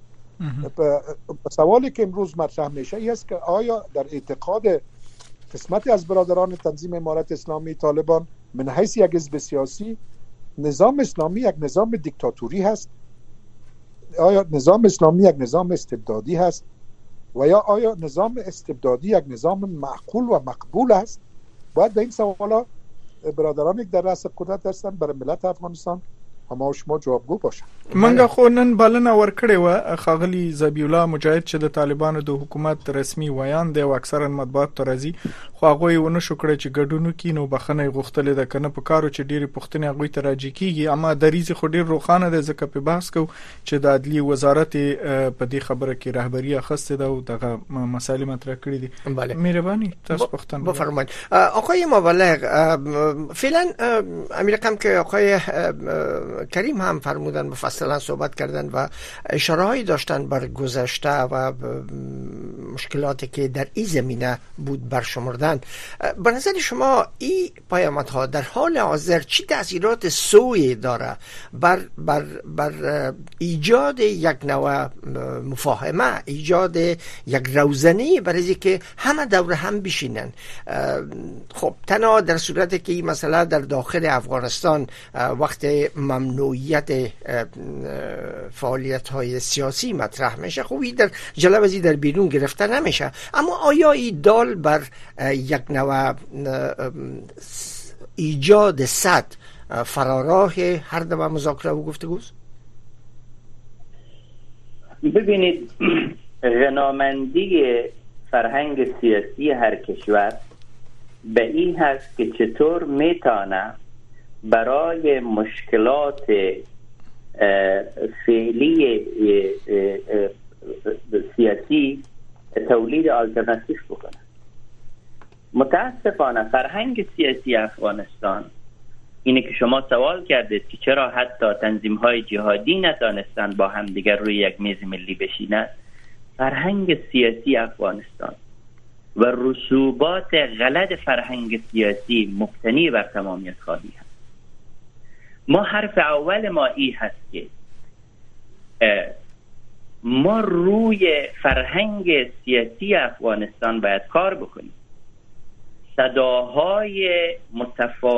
سوالی که امروز مطرح میشه این است که آیا در اعتقاد قسمتی از برادران تنظیم امارت اسلامی طالبان من حیث یک حزب سیاسی، نظام اسلامی یک نظام دیکتاتوری هست؟ آیا نظام اسلامی یک نظام استبدادی هست؟ و یا آیا نظام استبدادی یک نظام معقول و مقبول است؟ باید به این سوالا برادرانی که در رأس قدرت هستن برای ملت افغانستان اما شما جوابگو باشن.
منګه خو نن بلنه ورکړې و خاغلی ذبیح الله مجاهد چې د طالبانو د حکومت رسمي ویان دی او اکثرا مطبوعات ته راځي، خو هغه ونه شو کړی چې ګډون کړي، نو بخنه غوښتلې ده کنه په کارو چې ډېری پښتنې هغه ته راځي کیږي. اما دریزي خو ډېر روخانه ده، ځکه په بحث کو چې د عدلی وزارت په دې خبره کې رهبری اخسته ده او دغه مسالې مطرح کړې دي. مهرباني تاسو پښتون
بفرمایید. آقای مبلغ، فعلا امریکا که آقای کریم هم فرمودن مفصلا صحبت کردن و اشاره هایی داشتن بر گذشته و مشکلاتی که در این زمینه بود برشمردن. به نظر شما این پیامدها در حال حاضر چی تاثیرات سوی داره بر ایجاد یک نوع مفاهمه، ایجاد یک روزنه برای که همه دور هم بشینن؟ خب تنها در صورتی که مثلا در داخل افغانستان وقت ممنوعیت فعالیت های سیاسی مطرح میشه، خوبی در جلوزی در بیرون گرفته نمیشه. اما آیا این دال بر یک نوع ایجاد سد فراراه هر دو مذاکره و گفتگوست؟
ببینید، غنامندی فرهنگ سیاسی هر کشور به این هست که چطور میتونه برای مشکلات فعلی سیاسی تولید آلترناتیو بکنه. متاسفانه فرهنگ سیاسی افغانستان اینه که شما سوال کردید که چرا حتی تنظیم‌های جهادی نتانستند با هم دیگر روی یک میز ملی بشینند. فرهنگ سیاسی افغانستان و رسوبات غلط فرهنگ سیاسی مبتنی بر تمامیت خواهی هست. ما حرف اول ما این هست که ما روی فرهنگ سیاسی افغانستان باید کار بکنیم. صداهای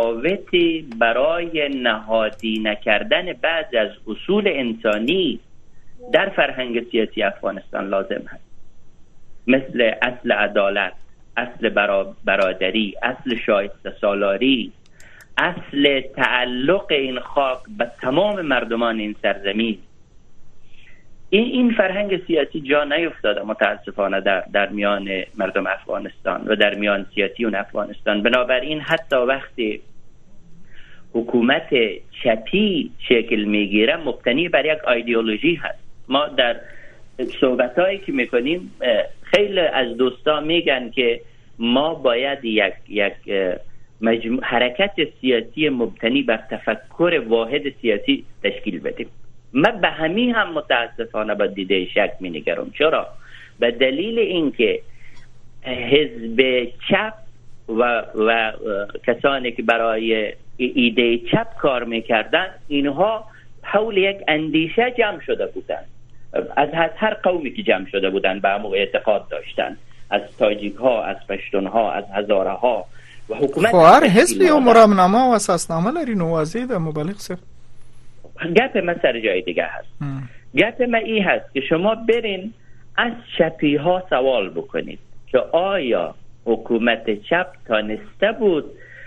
متفاوتی برای نهادی نکردن بعض از اصول انسانی در فرهنگ سیاسی افغانستان لازم هست، مثل اصل عدالت، اصل برادری، اصل شایسته سالاری، اصل تعلق این خاک به تمام مردمان این سرزمین. این فرهنگ سیاسی جا نیفتاده متاسفانه در میان مردم افغانستان و در میان سیاسیون افغانستان. بنابراین حتی وقتی حکومت چپی شکل میگیره مبتنی بر یک ایدئولوژی هست. ما در صحبتایی که میکنیم خیلی از دوستا میگن که ما باید یک حرکت سیاسی مبتنی بر تفکر واحد سیاسی تشکیل بدیم. من به همین هم متاسفانه با دیده شک می نگرم. چرا؟ به دلیل اینکه حزب چپ و کسانی که برای ایده چپ کار میکردن، اینها حول یک اندیشه جمع شده بودن، از هر قومی که جمع شده بودن به همون اعتقاد داشتن، از تاجیک ها، از پشتون ها، از هزاره ها و حکومت.
هر حزبی و مرامنامه و اساسنامه لري نو واضح ده مبالغ صرف.
گپ من سر جای دیگه هست. گپ من این هست که شما برین از چپی ها سوال بکنید که آیا حکومت چپ تانسته بود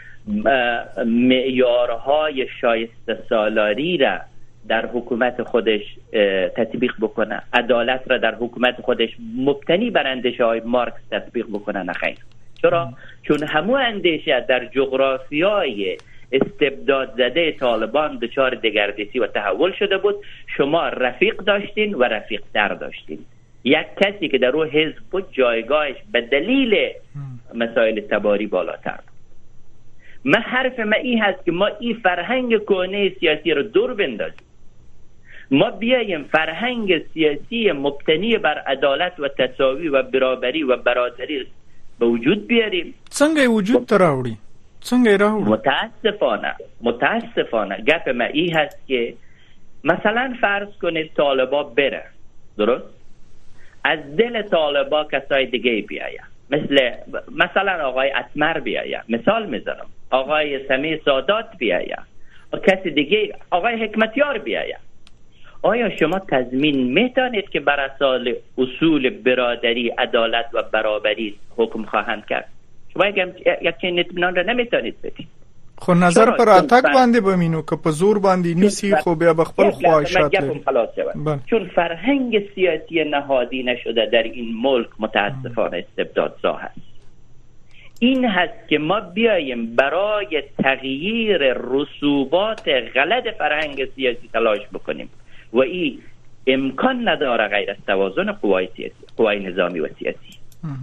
معیارهای شایسته سالاری را در حکومت خودش تطبیق بکنه، عدالت را در حکومت خودش مبتنی بر اندیشه های مارکس تطبیق بکنه؟ نخیر. چرا؟ چون همون اندیشه در جغرافیای استبداد زده طالبان دچار دگردیسی و تحول شده بود. شما رفیق داشتین و رفیق تر داشتین. یک کسی که در روی حزب بود جایگاهش به دلیل مسائل تباری بالاتر بود. من حرف من این هست که ما این فرهنگ کهنه سیاسی رو دور بندازیم، ما بیاییم فرهنگ سیاسی مبتنی بر عدالت و تساوی و برابری و برادری به وجود بیاریم.
څنګه وجود ته راوړي؟ څنګه راوړي؟
متاسفانه گپ من این هست که مثلا فرض کنید طالبا بره، درست؟ از دل طالبا کسای دیگه بیاید، مثلا آقای اتمر بیاید، مثال میزنم، آقای سمیع سادات بیاید، کسی دیگه، آقای حکمتیار بیاید. آیا شما تضمین میتونید که بر اساس اصول برادری، عدالت و برابری حکم خواهند کرد؟ شما یک چنین اطمینان را نمیتونید بدید.
خو نظر پر اتک باندې بمینو که په زور باندې نیسی خو بیا بخپل خواهشات لري.
چون فرهنگ سیاسی نهادی نشده در این ملک متاسفانه استبدادزا هست. این هست که ما بیاییم برای تغییر رسوبات غلط فرهنگ سیاسی تلاش بکنیم و این امکان نداره غیر از توازن قوای سیاسی، قوای نظامی و سیاسی.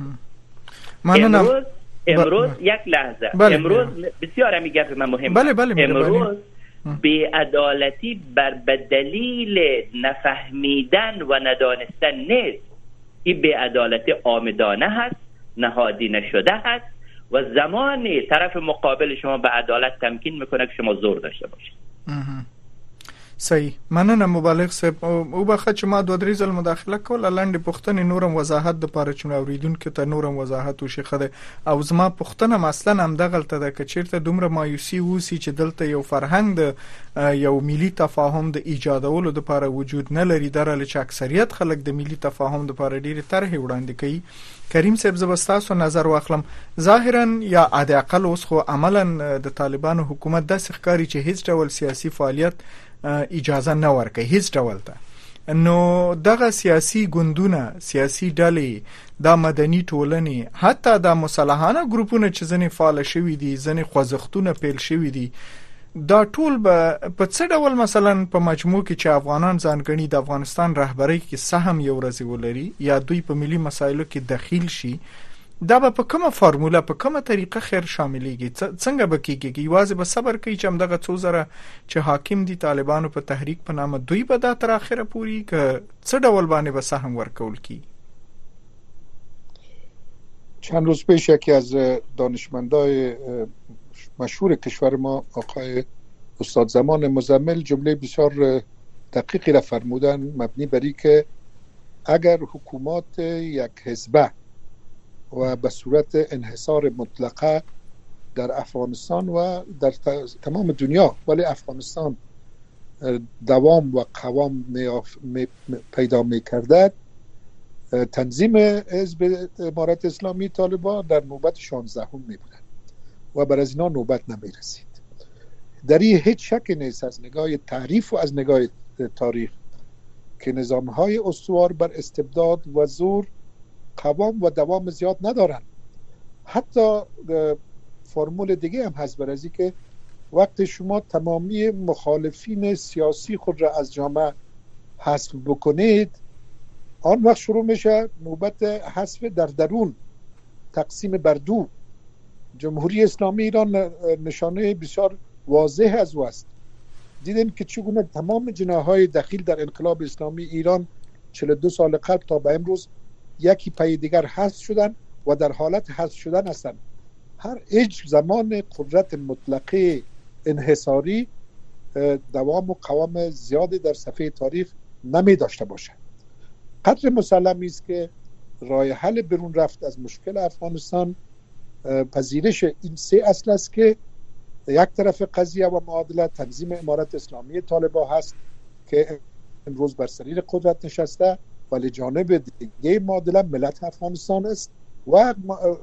امروز یک لحظه، امروز بسیار میگه من مهم، امروز بی‌عدالتی به دلیل نفهمیدن و ندانستن نیست. این بی‌عدالتی آمدانه هست، نهادی نشده هست و زمانی طرف مقابل شما به عدالت تمکین میکنه که شما زور داشته باشید.
صحیح. مننه مبالغ صاحب. او بخښه چې ما دوه درې ځل مداخله کوله، لنډې پوښتنې نورم وضاحت د پاره چې اوریدونکو ته نورم وضاحت وشي خده. او زما پوښتنه مثلا هم دغلته ده که چیرته دومره مایوسی وسی چې دلته یو فرهنګ د یو ملي تفاهم د ایجادولو لپاره وجود نه لري، درله چې اکثریت خلک د ملي تفاهم لپاره ډېری طرحې وړاندې کوي. کریم صاحب زبستاسو نظر واخلم، ظاهرا یا عادي اقل اوس خو عملا د طالبانو حکومت داسې ښکاري چې هیڅ ډول سیاسي فعالیت اجازه نه ورکوي، هیڅ ډول ته. نو دغه سیاسي ګوندونه، سیاسي ډلې، د مدني ټولنې، حتی د مسلحانه ګروپونه چې ځنې فعال شوي دي، ځنې خوځښتونه پیل شوي دي، دا ټول به په څه ډول مثلا په مجموع کې چې افغانان ځانګړي د افغانستان رهبرۍ کې سهم یو ورځ ولري یا دوی په ملي مسایلو کې دخیل شي، دا به په کومه فارموله، په کومه طریقه خیر شاملېږي؟ څنګه به کېږي؟ یوازې به صبر کوي چې همدغه څو زره چې حاکم دي طالبانو په تحریک په نامه دوی به دا تر اخره پورې که څه ډول باندې به سهم ورکول کېږي؟
چند روز پیش یکی از دانشمندای مشهور کشور ما آقای استاد زمان مزمل جمله بسیار دقیقی را فرمودن، مبنی بر این که اگر حکومات یک حزبه و به صورت انحصار مطلقه در افغانستان و در تمام دنیا، ولی افغانستان دوام و قوام پیدا می کرده، تنظیم حزب امارت اسلامی طالبان در نوبت 16 می بودن و بر از اینا نوبت نمی رسید. در این هیچ شک نیست از نگاه تعریف و از نگاه تاریخ که نظام‌های استوار بر استبداد و زور قوام و دوام زیاد ندارن. حتی فرمول دیگه هم هست بر ازی که وقت شما تمامی مخالفین سیاسی خود را از جامعه حذف بکنید، آن وقت شروع میشه نوبت حذف در درون، تقسیم بر دو. جمهوری اسلامی ایران نشانه بسیار واضح از او است. دیدیم که چگونه تمام جناح‌های دخیل در انقلاب اسلامی ایران 42 سال قبل تا به امروز یکی پی دیگر حذف شدن و در حالت حذف شدن هستند. هیچ زمان قدرت مطلقه انحصاری دوام و قوام زیادی در صفحه تاریخ نمی داشته باشد. قدر مسلمی است که راه حل برون رفت از مشکل افغانستان پذیرش این سه اصل است که یک طرف قضیه و معادله تنظیم امارت اسلامی طالبان هست که امروز بر سریر قدرت نشسته، ولی جانب دیگه معادله ملت افغانستان است و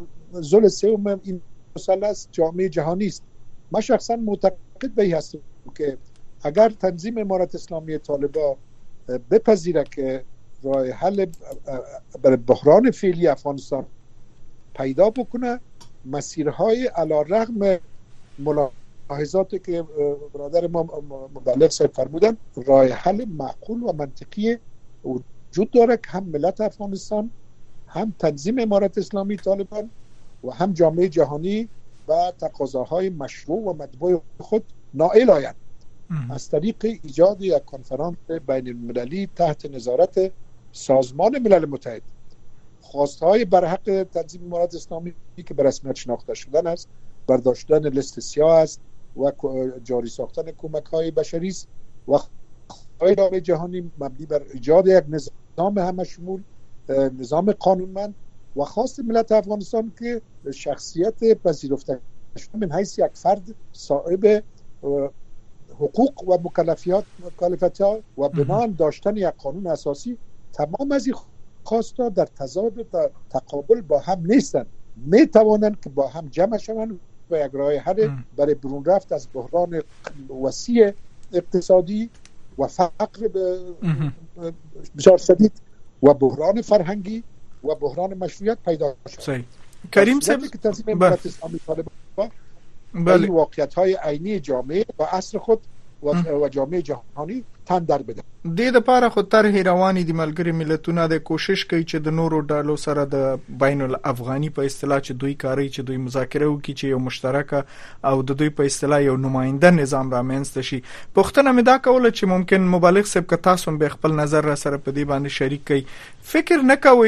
زل سوم این مثلث جامعه جهانی است. من شخصا معتقد به این هستم که اگر تنظیم امارت اسلامی طالبان بپذیره که راه حل بر بحران فعلی افغانستان پیدا بکنه، مسیرهای علی‌رغم ملاحظاتی که برادر ما مبلغ صاحب فرمودن، راه حل معقول و منطقی وجود داره که هم ملت افغانستان، هم تنظیم امارت اسلامی طالبان و هم جامعه جهانی و تقاضاهای مشروع و مطبوع خود نائل آیند از طریق ایجاد یک کنفرانس بین المللی تحت نظارت سازمان ملل متحد. خواستهای برحق تنظیم امارت اسلامی که به رسمیت شناخته شدن است، برداشتن لیست سیاه است و جاری ساختن کمک‌های بشری است و خواستهای جامعه جهانی مبنی بر ایجاد یک نظام همه شمول، نظام قانونمند و خواست ملت افغانستان که شخصیت پذیرفته شده من حیث یک فرد صاحب حقوق و مکلفیت‌ها و بنان داشتن یک قانون اساسی، تمام از این خواستا در تضاد و تقابل با هم نیستند، می توانند که با هم جمع شوند و یک راه حل برای برون رفت از بحران وسیع اقتصادی و فقر بسیار شدید و بحران فرهنگی و بحران مشروعیت پیدا شد.
کریم صاحب
که تنظیم امارت اسلامی طالبان این واقعیت‌های عینی جامعه و عصر خود و جامعه جهانی تن در بده.
د دې لپاره خو طرح روانې دي ملګری ملتونه د کوشش کوي چې د نورو ډالو سره د بین الافغاني په اصطلاح چې دوی کاری چې دوی مذاکره وکړي چې یو مشترک او د دوی په اصطلاح یو نماینده نظام رامنځته شي. پښتنه مې دا کوله چې ممکن مبالغ صاحب که تاسو به خپل نظر را سره په دې باندې شریک کړئ، فکر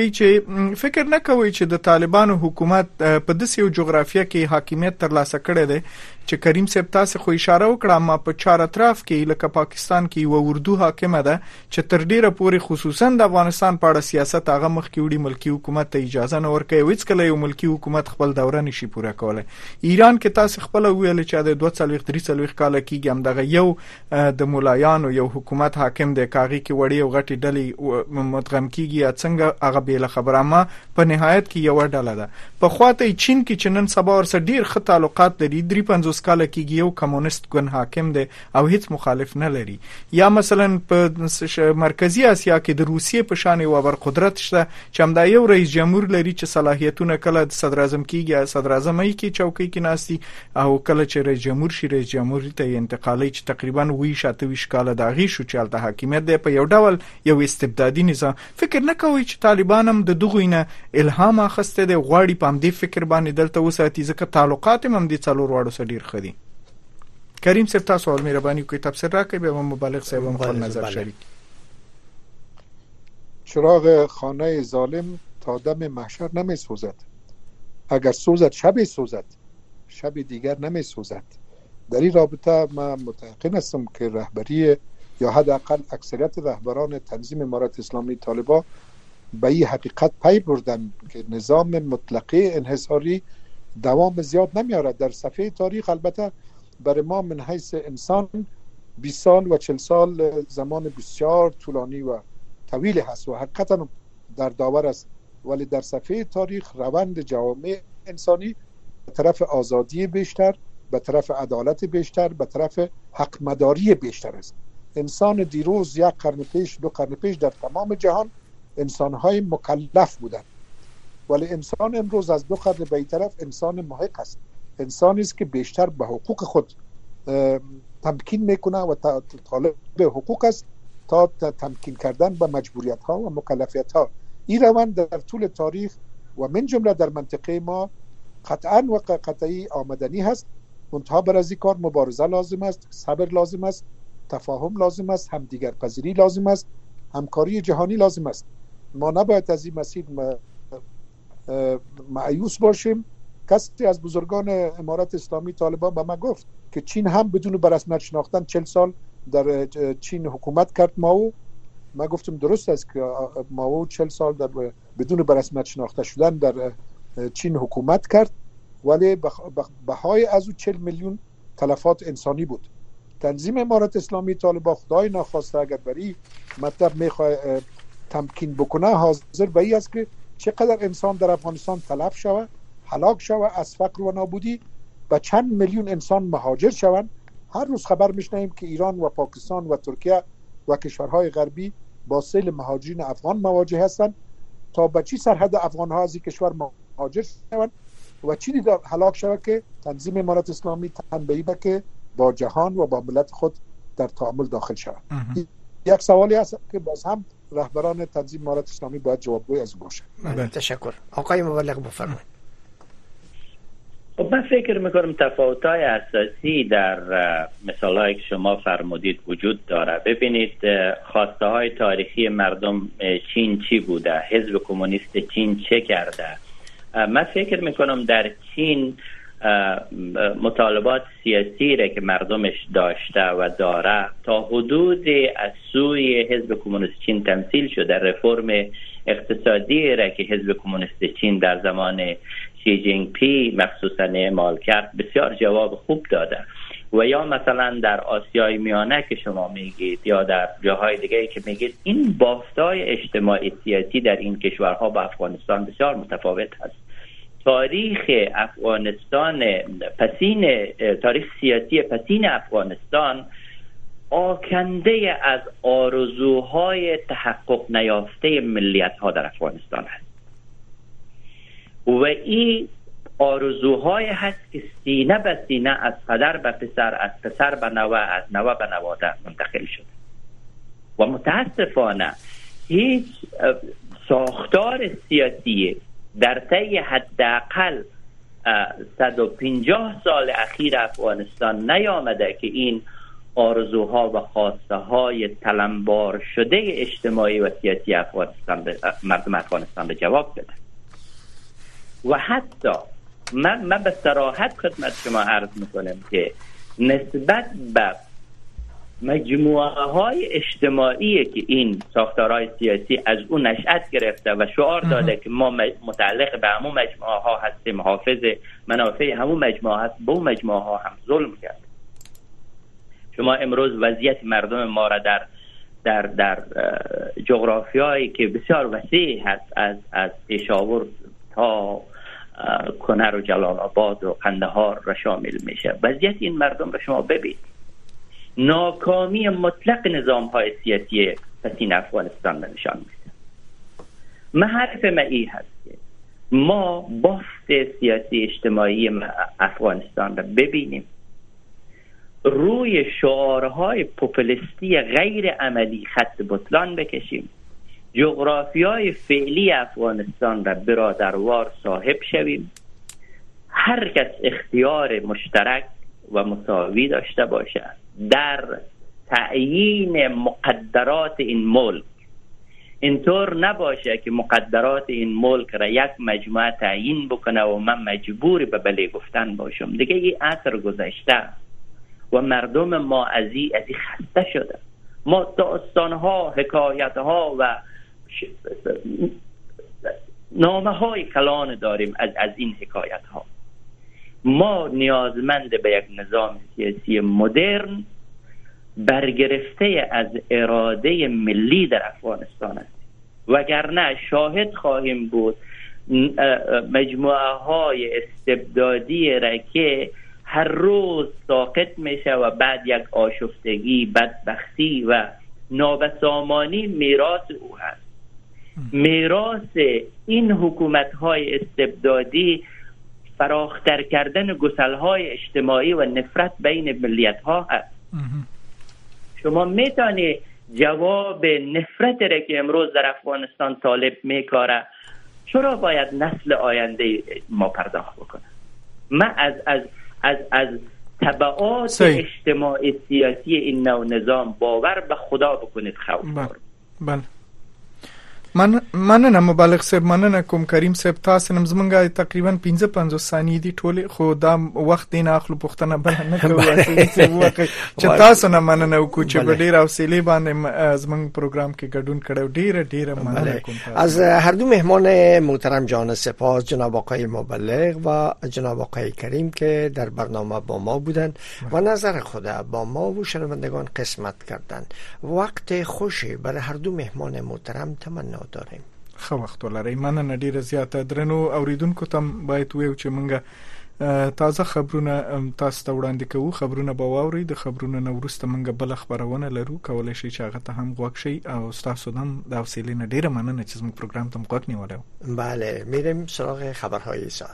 نه کوي چې د طالبانو حکومت په داسې یو جغرافیه کې حاکمیت ترلاسه کړی دی چې کریم صاحب تاسو خو اشاره وکړه ما په چار اطراف کې لکه پاکستان کې و اردو حاکمه ده چې تر ډیره پورې خصوصا د افغانستان په اړه سیاست هغه مخ کې وړي ملکی حکومت ته اجازه نه ورکوي، هیڅ کله یو ملکی حکومت خپل دوره نشي پوره کولای. ایران کې تاسو خپل ویل چې د 2-3 کال کېږي هم دغه یو د مولایانو یو حکومت حاکم دی، کاغي کې وړي او غټي ډلې مدغم کیږي څنګه هغه به خبره ما په نهایت کې یو ډله ده. په خواته چین کې چنن سبا ورسره ډیر ښه تعلقات لري، 53 کال کېږي یو کمونیست ګوند حاکم دی او هیڅ مخالف نه لري. یا مثلا په مرکزی اسیا کې د روسیې په شان یو قدرت شته چې هم دا یو رئیس جمهور لري چې صلاحیتونه کله د صدر اعظم کېږي، صدر اعظم یې کې چوکۍ کې ناشتي او کله چې رئیس جمهور شي رئیس جمهور ته انتقالي چې تقریبا 28 کال د غي شو چې الته حاکمیت دی په یو ډول یو استبدادي نظام. فکر نه کوي چې طالبان هم د دغه نه الهام اخسته دي، غواړي په دې فکر باندې دلته وساتي ځکه تعلقات هم د څلور واړو سره ډیر خدي. کریم صاحب تاسو ول مهرباني کوي تفسیر راکړئ به مبالغ صاحب هم خپل نظر شریک.
چراغ خانه ظالم تا دم محشر نمی سوزد، اگر سوزد شب سوزد، شب دیگر نمی سوزد. در این رابطه من متأکد هستم که رهبری یا حداقل اکثریت رهبران تنظیم امارت اسلامی طالبان به این حقیقت پی بردن که نظام مطلقه انحصاری دوام زیاد نمیارد. در صفحه تاریخ البته برای ما من حیث انسان 20 سال و 40 سال زمان بسیار طولانی و طویل هست و حقیقتا در داور است، ولی در صفحه تاریخ روند جوامع انسانی به طرف آزادی بیشتر، به طرف عدالت بیشتر، به طرف حق مداری بیشتر است. انسان دیروز 1 قرن پیش، 2 قرن پیش در تمام جهان انسان‌های مکلف بودند، ولی انسان امروز از 2 قرن به این طرف انسان محق است. انسانی است که بیشتر به حقوق خود تمکین میکنه و طالب به حقوق است تا تمکین کردن به مجبوریت ها و مکلفیت ها. این روند در طول تاریخ و من جمله در منطقه ما قطعا و قطعی آمدنی هست. منتها بر از این کار مبارزه لازم است، صبر لازم است، تفاهم لازم است، همدیگر پذیری لازم است، همکاری جهانی لازم است. ما نباید از این مسیر مایوس باشیم. کسی از بزرگان امارت اسلامی طالبان به ما گفت که چین هم بدون به رسمیت شناختن 40 سال در چین حکومت کرد. ما گفتم درست است که ماو 40 سال در بدون به رسمیت شناخته شدن در چین حکومت کرد، ولی بهای از او 40 میلیون تلفات انسانی بود. تنظیم امارت اسلامی طالبان خدای ناخواسته اگر بری مطلب میخواه تمکین بکنه، حاضر به این است که چقدر انسان در افغانستان تلف شود، هلاک شود، از فقر و نابودی و چند میلیون انسان مهاجر شوند. هر روز خبر میشنویم که ایران و پاکستان و ترکیه و کشورهای غربی با سیل مهاجرین افغان مواجه هستند. تا به چی سرحد افغان ها از این کشور مهاجر شوند و چی هلاک شود که تنظیم امارت اسلامی تنبیه که با جهان و با ملت خود در تعامل داخل شود. یک سوالی هست که باز هم رهبران تنظیم امارت اسلامی باید جوابگوی از باشه.
تشکر. آقای مبلغ بفرمایید.
من فکر میکنم تفاوت‌های اساسی در مثال‌هایی که شما فرمودید وجود داره. ببینید خواسته های تاریخی مردم چین چی بوده، حزب کمونیست چین چه کرده. من فکر میکنم در چین مطالبات سیاسی را که مردمش داشته و داره تا حدود از سوی حزب کمونیست چین تمثیل شده. رفرم اقتصادی را که حزب کمونیست چین در زمان شی جینگ پی مخصوصا اعمال کرد بسیار جواب خوب داده. و یا مثلا در آسیای میانه که شما میگید یا در جاهای دیگه که میگید، این بافتای اجتماعی سیاسی در این کشورها با افغانستان بسیار متفاوت هست. تاریخ افغانستان تاریخ سیاسی پسین افغانستان آکنده از آرزوهای تحقق نیافته ملیت ها در افغانستان هست و این آرزوهای هست که سینه به سینه از پدر به پسر، از پسر به نوه، از نوه به نواده منتقل شده و متاسفانه هیچ ساختار سیاسی در طی حداقل 150 سال اخیر افغانستان نیامده که این آرزوها و خواسته های تلمبار شده اجتماعی و سیاسی مردم افغانستان به جواب بده. و حتی من به صراحت خدمت شما عرض میکنم که نسبت به مجموعه های اجتماعی که این ساختارهای سیاسی از اون نشأت گرفته و شعار داده که ما متعلق به همون مجموعه ها هستیم، محافظ منافع همون مجموعه هست، به اون مجموعه ها هم ظلم کرد. شما امروز وضعیت مردم ما را در جغرافیایی که بسیار وسیع هست، از پشاور تا کنر و جلال آباد و قندهار را شامل میشه. وضعیت این مردم را شما ببینید. ناکامی مطلق نظام های سیاسی پسین افغانستان را نشان میده. حرف من این هست که ما بافت سیاسی اجتماعی افغانستان را ببینیم، روی شعارهای پوپولیستی غیر عملی خط بطلان بکشیم، جغرافیای فعلی افغانستان را برادروار صاحب شویم، هر کس اختیار مشترک و مساوی داشته باشه در تعیین مقدرات این ملک. اینطور نباشه که مقدرات این ملک را یک مجموعه تعیین بکنه و من مجبور به بله گفتن باشم. دیگه این عصر گذشته و مردم ما از این خسته شده. ما داستانها، حکایتها و نامه های کلان داریم از این حکایت ها. ما نیازمند به یک نظام سیاسی مدرن برگرفته از اراده ملی در افغانستان است. وگرنه شاهد خواهیم بود مجموعه های استبدادی را که هر روز ساقط میشه و بعد یک آشفتگی، بدبختی و نابسامانی میراث او هست. میراث این حکومت های استبدادی فراختر کردن گسل‌های اجتماعی و نفرت بین ملیت ها هست. شما میتونی جواب نفرت را که امروز در افغانستان طالب میکاره چرا باید نسل آینده ما پرداخت بکنه؟ من از تبعات اجتماعی سیاسی این نوع نظام باور به خدا بکنید خوف دارم.
بله. مننه مبالغ صاحب، مننه کوم کریم صاحب. تاسو نن زمونږه تقریبا 15 ثانیې دي ټوله، خو دا وخت نه اخلو پښتنه بل نه کوو چې تاسو نه مننه وکړو چې په ډیر حوصله باندې زمونږ پروګرام کې ګډون کړو. ډیره مننه کوم
از هر دو مهمان محترم جان سپاس، جناب آقای مبلغ و جناب آقای کریم که در برنامه با ما بودند و نظر خود با ما و شنوندگان قسمت کردند. وقت خوشی برای هر دو مهمان محترم تمنا داریم.
خو وخت ولرئ. مننه ډیره زیاته. درنو اوریدونکو تم باید ویو چې مونږه تازه خبرونه تاسو ته وړاندې کوو. خبرونه به واورئ. د خبرونو نه وروسته مونږ بل خبرونه لرو، کولای شئ چې هغه ته هم غوږ شئ او تاسو هم د حوصلې نه ډیره مننه چې زموږ پروګرام ته غوږ نیولی.
بله، میریم سراغ خبرهای ساعت.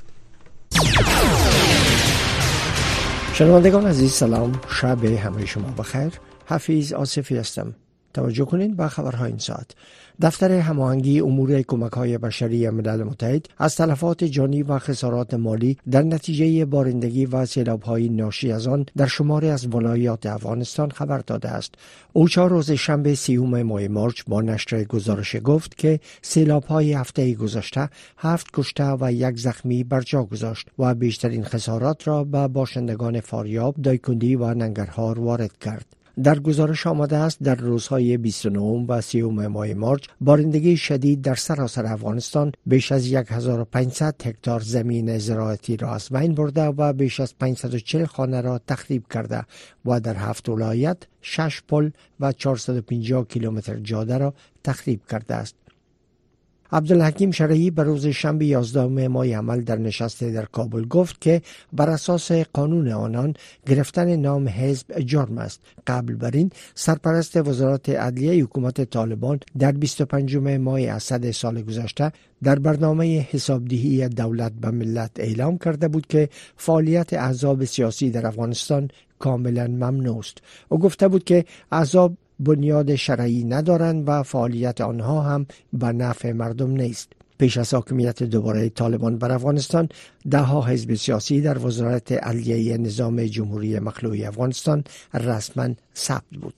شنوندگان عزیز سلام، شب همه شما بخیر. حفیظ آصفی هستم. توجه کنین به خبرهای این ساعت. دفتر هماهنگی امور کمک‌های بشری ملل متحد از تلفات جانی و خسارات مالی در نتیجه بارندگی و سیلاب‌های ناشی از آن در شماری از ولایات افغانستان خبر داده است. اوچا روز شنبه 30 ماه مارچ با نشر گزارش گفت که سیلاب‌های هفته گذشته 7 کشته و 1 زخمی بر جا گذاشت و بیشترین خسارات را به باشندگان فاریاب، دایکندی و ننگرهار وارد کرد. در گزارش آمده است در روزهای 29 و 30 ماه مارچ بارندگی شدید در سراسر افغانستان بیش از 1500 هکتار زمین زراعتی را از بین برده و بیش از 540 خانه را تخریب کرده و در 7 ولایت 6 پل و 450 کیلومتر جاده را تخریب کرده است. عبدالحکیم شرعی به روز شنبه 11 ماه عمل در نشست در کابل گفت که بر اساس قانون آنان گرفتن نام حزب جرم است. قبل بر این سرپرست وزارت عدلیه حکومت طالبان در 25 ماه اسد سال گذشته در برنامه حسابدهی دولت به ملت اعلام کرده بود که فعالیت احزاب سیاسی در افغانستان کاملا ممنوع است. او گفته بود که احزاب بنیاد شرعی ندارند و فعالیت آنها هم به نفع مردم نیست. پیش از حاکمیت دوباره طالبان بر افغانستان، 10 حزب سیاسی در وزارت عدلیه نظام جمهوری مخلوع افغانستان رسما ثبت بود.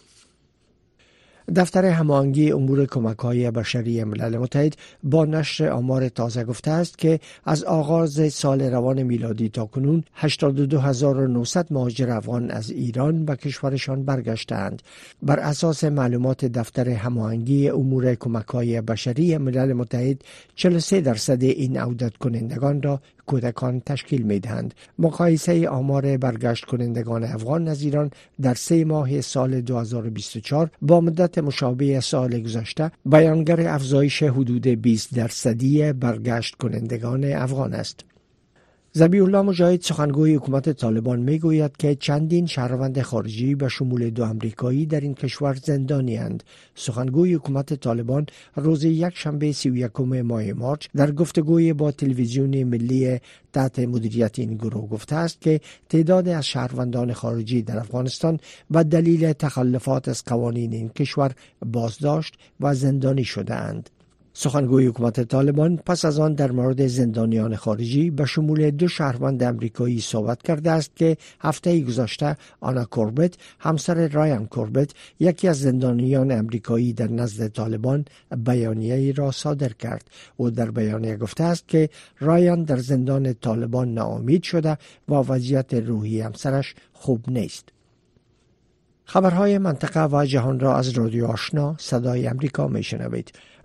دفتر هماهنگی امور کمک‌های بشری ملل متحد با نشر آمار تازه گفته است که از آغاز سال روان میلادی تا کنون 82900 مهاجر افغان از ایران به کشورشان برگشتند. بر اساس معلومات دفتر هماهنگی امور کمک‌های بشری ملل متحد، 43% این عودت کنندگان را کودکان تشکیل می‌دهند. مقایسه آمار برگشت کنندگان افغان از ایران در 3 ماه سال 2024 با مدت مشابه سال گذشته بیانگر افزایش حدود 20% برگشت کنندگان افغان است. ذبیح الله مجاهد، سخنگوی حکومت طالبان، میگوید که چندین شهروند خارجی به شمول 2 آمریکایی در این کشور زندانی اند. سخنگوی حکومت طالبان روز یکشنبه 31 ماه مارچ در گفتگوی با تلویزیون ملی تحت مدیریت این گروه گفته است که تعداد از شهروندان خارجی در افغانستان به دلیل تخلفات از قوانین این کشور بازداشت و زندانی شده اند. سخنگوی حکومت طالبان پس از آن در مورد زندانیان خارجی به شمول 2 شهروند امریکایی صحبت کرده است که هفته گذشته آنا کوربت، همسر رایان کوربت، یکی از زندانیان امریکایی در نزد طالبان، بیانیه‌ای را صادر کرد. او در بیانیه گفته است که رایان در زندان طالبان ناامید شده و وضعیت روحی همسرش خوب نیست. خبرهای منطقه و جهان را از رادیو آشنا صدای امریکا میشنوید.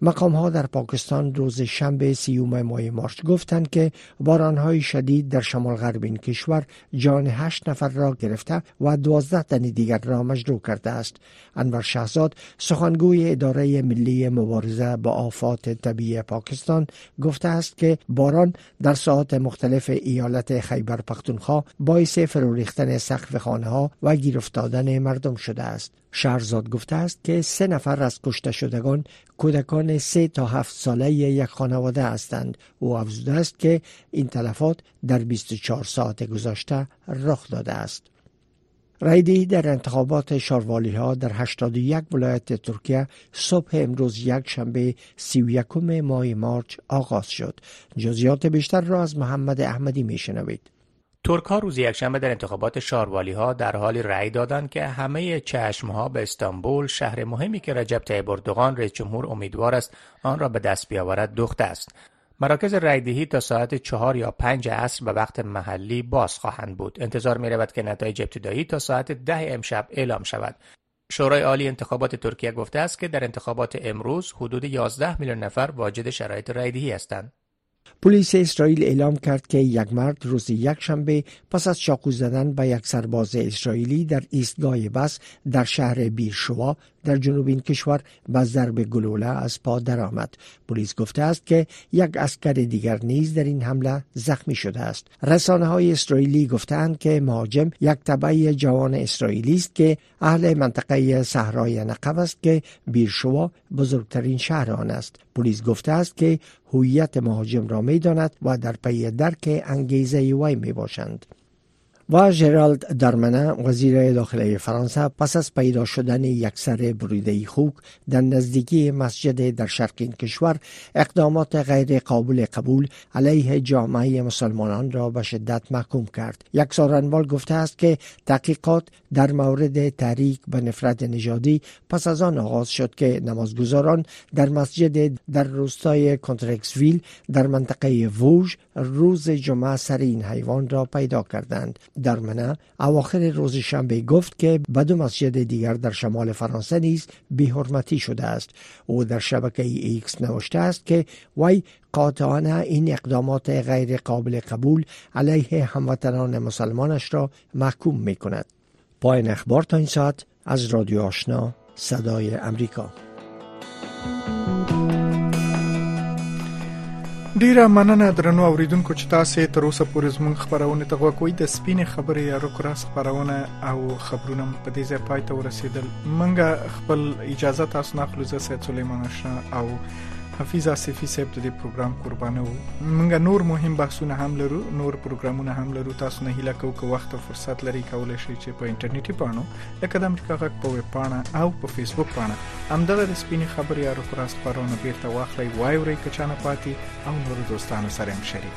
مقام‌ها در پاکستان روز شنبه 30 ماه مارس گفتند که باران‌های شدید در شمال غرب این کشور جان 8 نفر را گرفته و 12 تن دیگر را مجروح کرده است. انور شهزاد سخنگوی اداره ملی مبارزه با آفات طبیعی پاکستان گفته است که باران در ساعات مختلف ایالت خیبر پختونخوا باعث فرو ریختن سقف خانه‌ها و گیر افتادن مردم شده است. شهرزاد گفته است که 3 نفر از کشته شدگان کودکان 3 تا 7 ساله یک خانواده هستند. او افزوده است که این تلفات در 24 ساعت گذشته رخ داده است. رایدهی در انتخابات شاروالی‌ها در 81 ولایت ترکیه صبح امروز یک شنبه 31 ماه مارس آغاز شد. جزئیات بیشتر را از محمد احمدی میشنوید.
ترک‌ها روز یکشنبه در انتخابات شاروالی‌ها در حالی رأی دادند که همه چشم‌ها به استانبول، شهر مهمی که رجب طیب اردوغان رئیس جمهور امیدوار است آن را به دست بیاورد، دوخته است. مراکز رایدهی تا ساعت 4 یا 5 عصر به وقت محلی باز خواهند بود. انتظار می‌رود که نتایج ابتدایی تا ساعت 10 امشب اعلام شود. شورای عالی انتخابات ترکیه گفته است که در انتخابات امروز حدود 11 میلیون نفر واجد شرایط رایدهی هستند.
پلیس اسرائیل اعلام کرد که یک مرد روز یکشنبه پس از چاقو زدن به یک سرباز اسرائیلی در ایستگاه بس در شهر بیرشوا در جنوب این کشور با ضرب گلوله از پا درآمد. پلیس گفته است که یک عسکر دیگر نیز در این حمله زخمی شده است. رسانه‌های اسرائیلی گفتند که مهاجم یک تبع جوان اسرائیلی است که اهل منطقه صحرای نقب است که بیرشوا بزرگترین شهر آن است. پلیس گفته است که هویت مهاجم را می‌داند و در پی درک انگیزه وی میباشند. و ژرالد دارمنه وزیر داخلی فرانسه پس از پیدا شدن یک سر بریده خوک در نزدیکی مسجد در شرق این کشور اقدامات غیر قابل قبول علیه جامعه مسلمانان را به شدت محکوم کرد. یک سخنران گفته است که تحقیقات در مورد تحریک به نفرت نژادی پس از آن آغاز شد که نمازگزاران در مسجد در روستای کنترکسویل در منطقه ووژ روز جمعه سر این حیوان را پیدا کردند. دارمنه اواخر روز شنبه گفت که به 2 مسجد دیگر در شمال فرانسه نیز بی‌حرمتی شده است. او در شبکه ایکس نوشته است که وی قاطعانه این اقدامات غیر قابل قبول علیه هموطنان مسلمانش را محکوم می کند. پایان اخبار تا این ساعت از رادیو آشنا صدای امریکا.
ډیره مننه درنو اوریدونکو چې تاسو تر اوسه پورې زموږ خبرونه ته غوږ وئ. د سپینې خبرې یا روکراس خبرونه او خبرونه په دې ځای پای ته ورسېدل. منګه خپل اجازه تاسو نه اخلو. زه سید سلیمان آشنا او حفیظ آصفی صاحب د دې پروګرام قربانه وو. منګه نور مهم بحثونه هم لرو، نور پروګرامونه هم لرو. تاسو نه هیله کوو که وخت او فرصت لري کولای شئ چې په انټرنیټي پاڼو لکه د امریکا غږ په ویب پاڼه او په فیسبوک پاڼه همدغه د سپینې خبرې یا روکراس خبرونه بیرته واخلئ، واورئ که چا نه پاتې او نورو دوستانو سره هم شریک.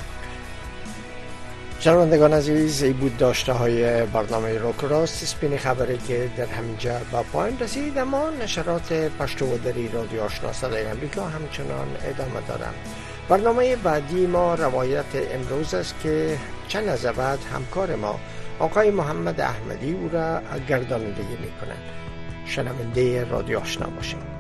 شنوندگان عزیز، این بود داشته های برنامه روکراست سپین خبری که در همینجا با پایان رسید، اما نشرات پشتو و دری رادیو آشنا صدای امریکا همچنان ادامه دارند. برنامه بعدی ما روایت امروز است که چند لحظه بعد همکار ما آقای محمد احمدی او را گردانندگی می‌کند. شنونده رادیو آشنا باشید.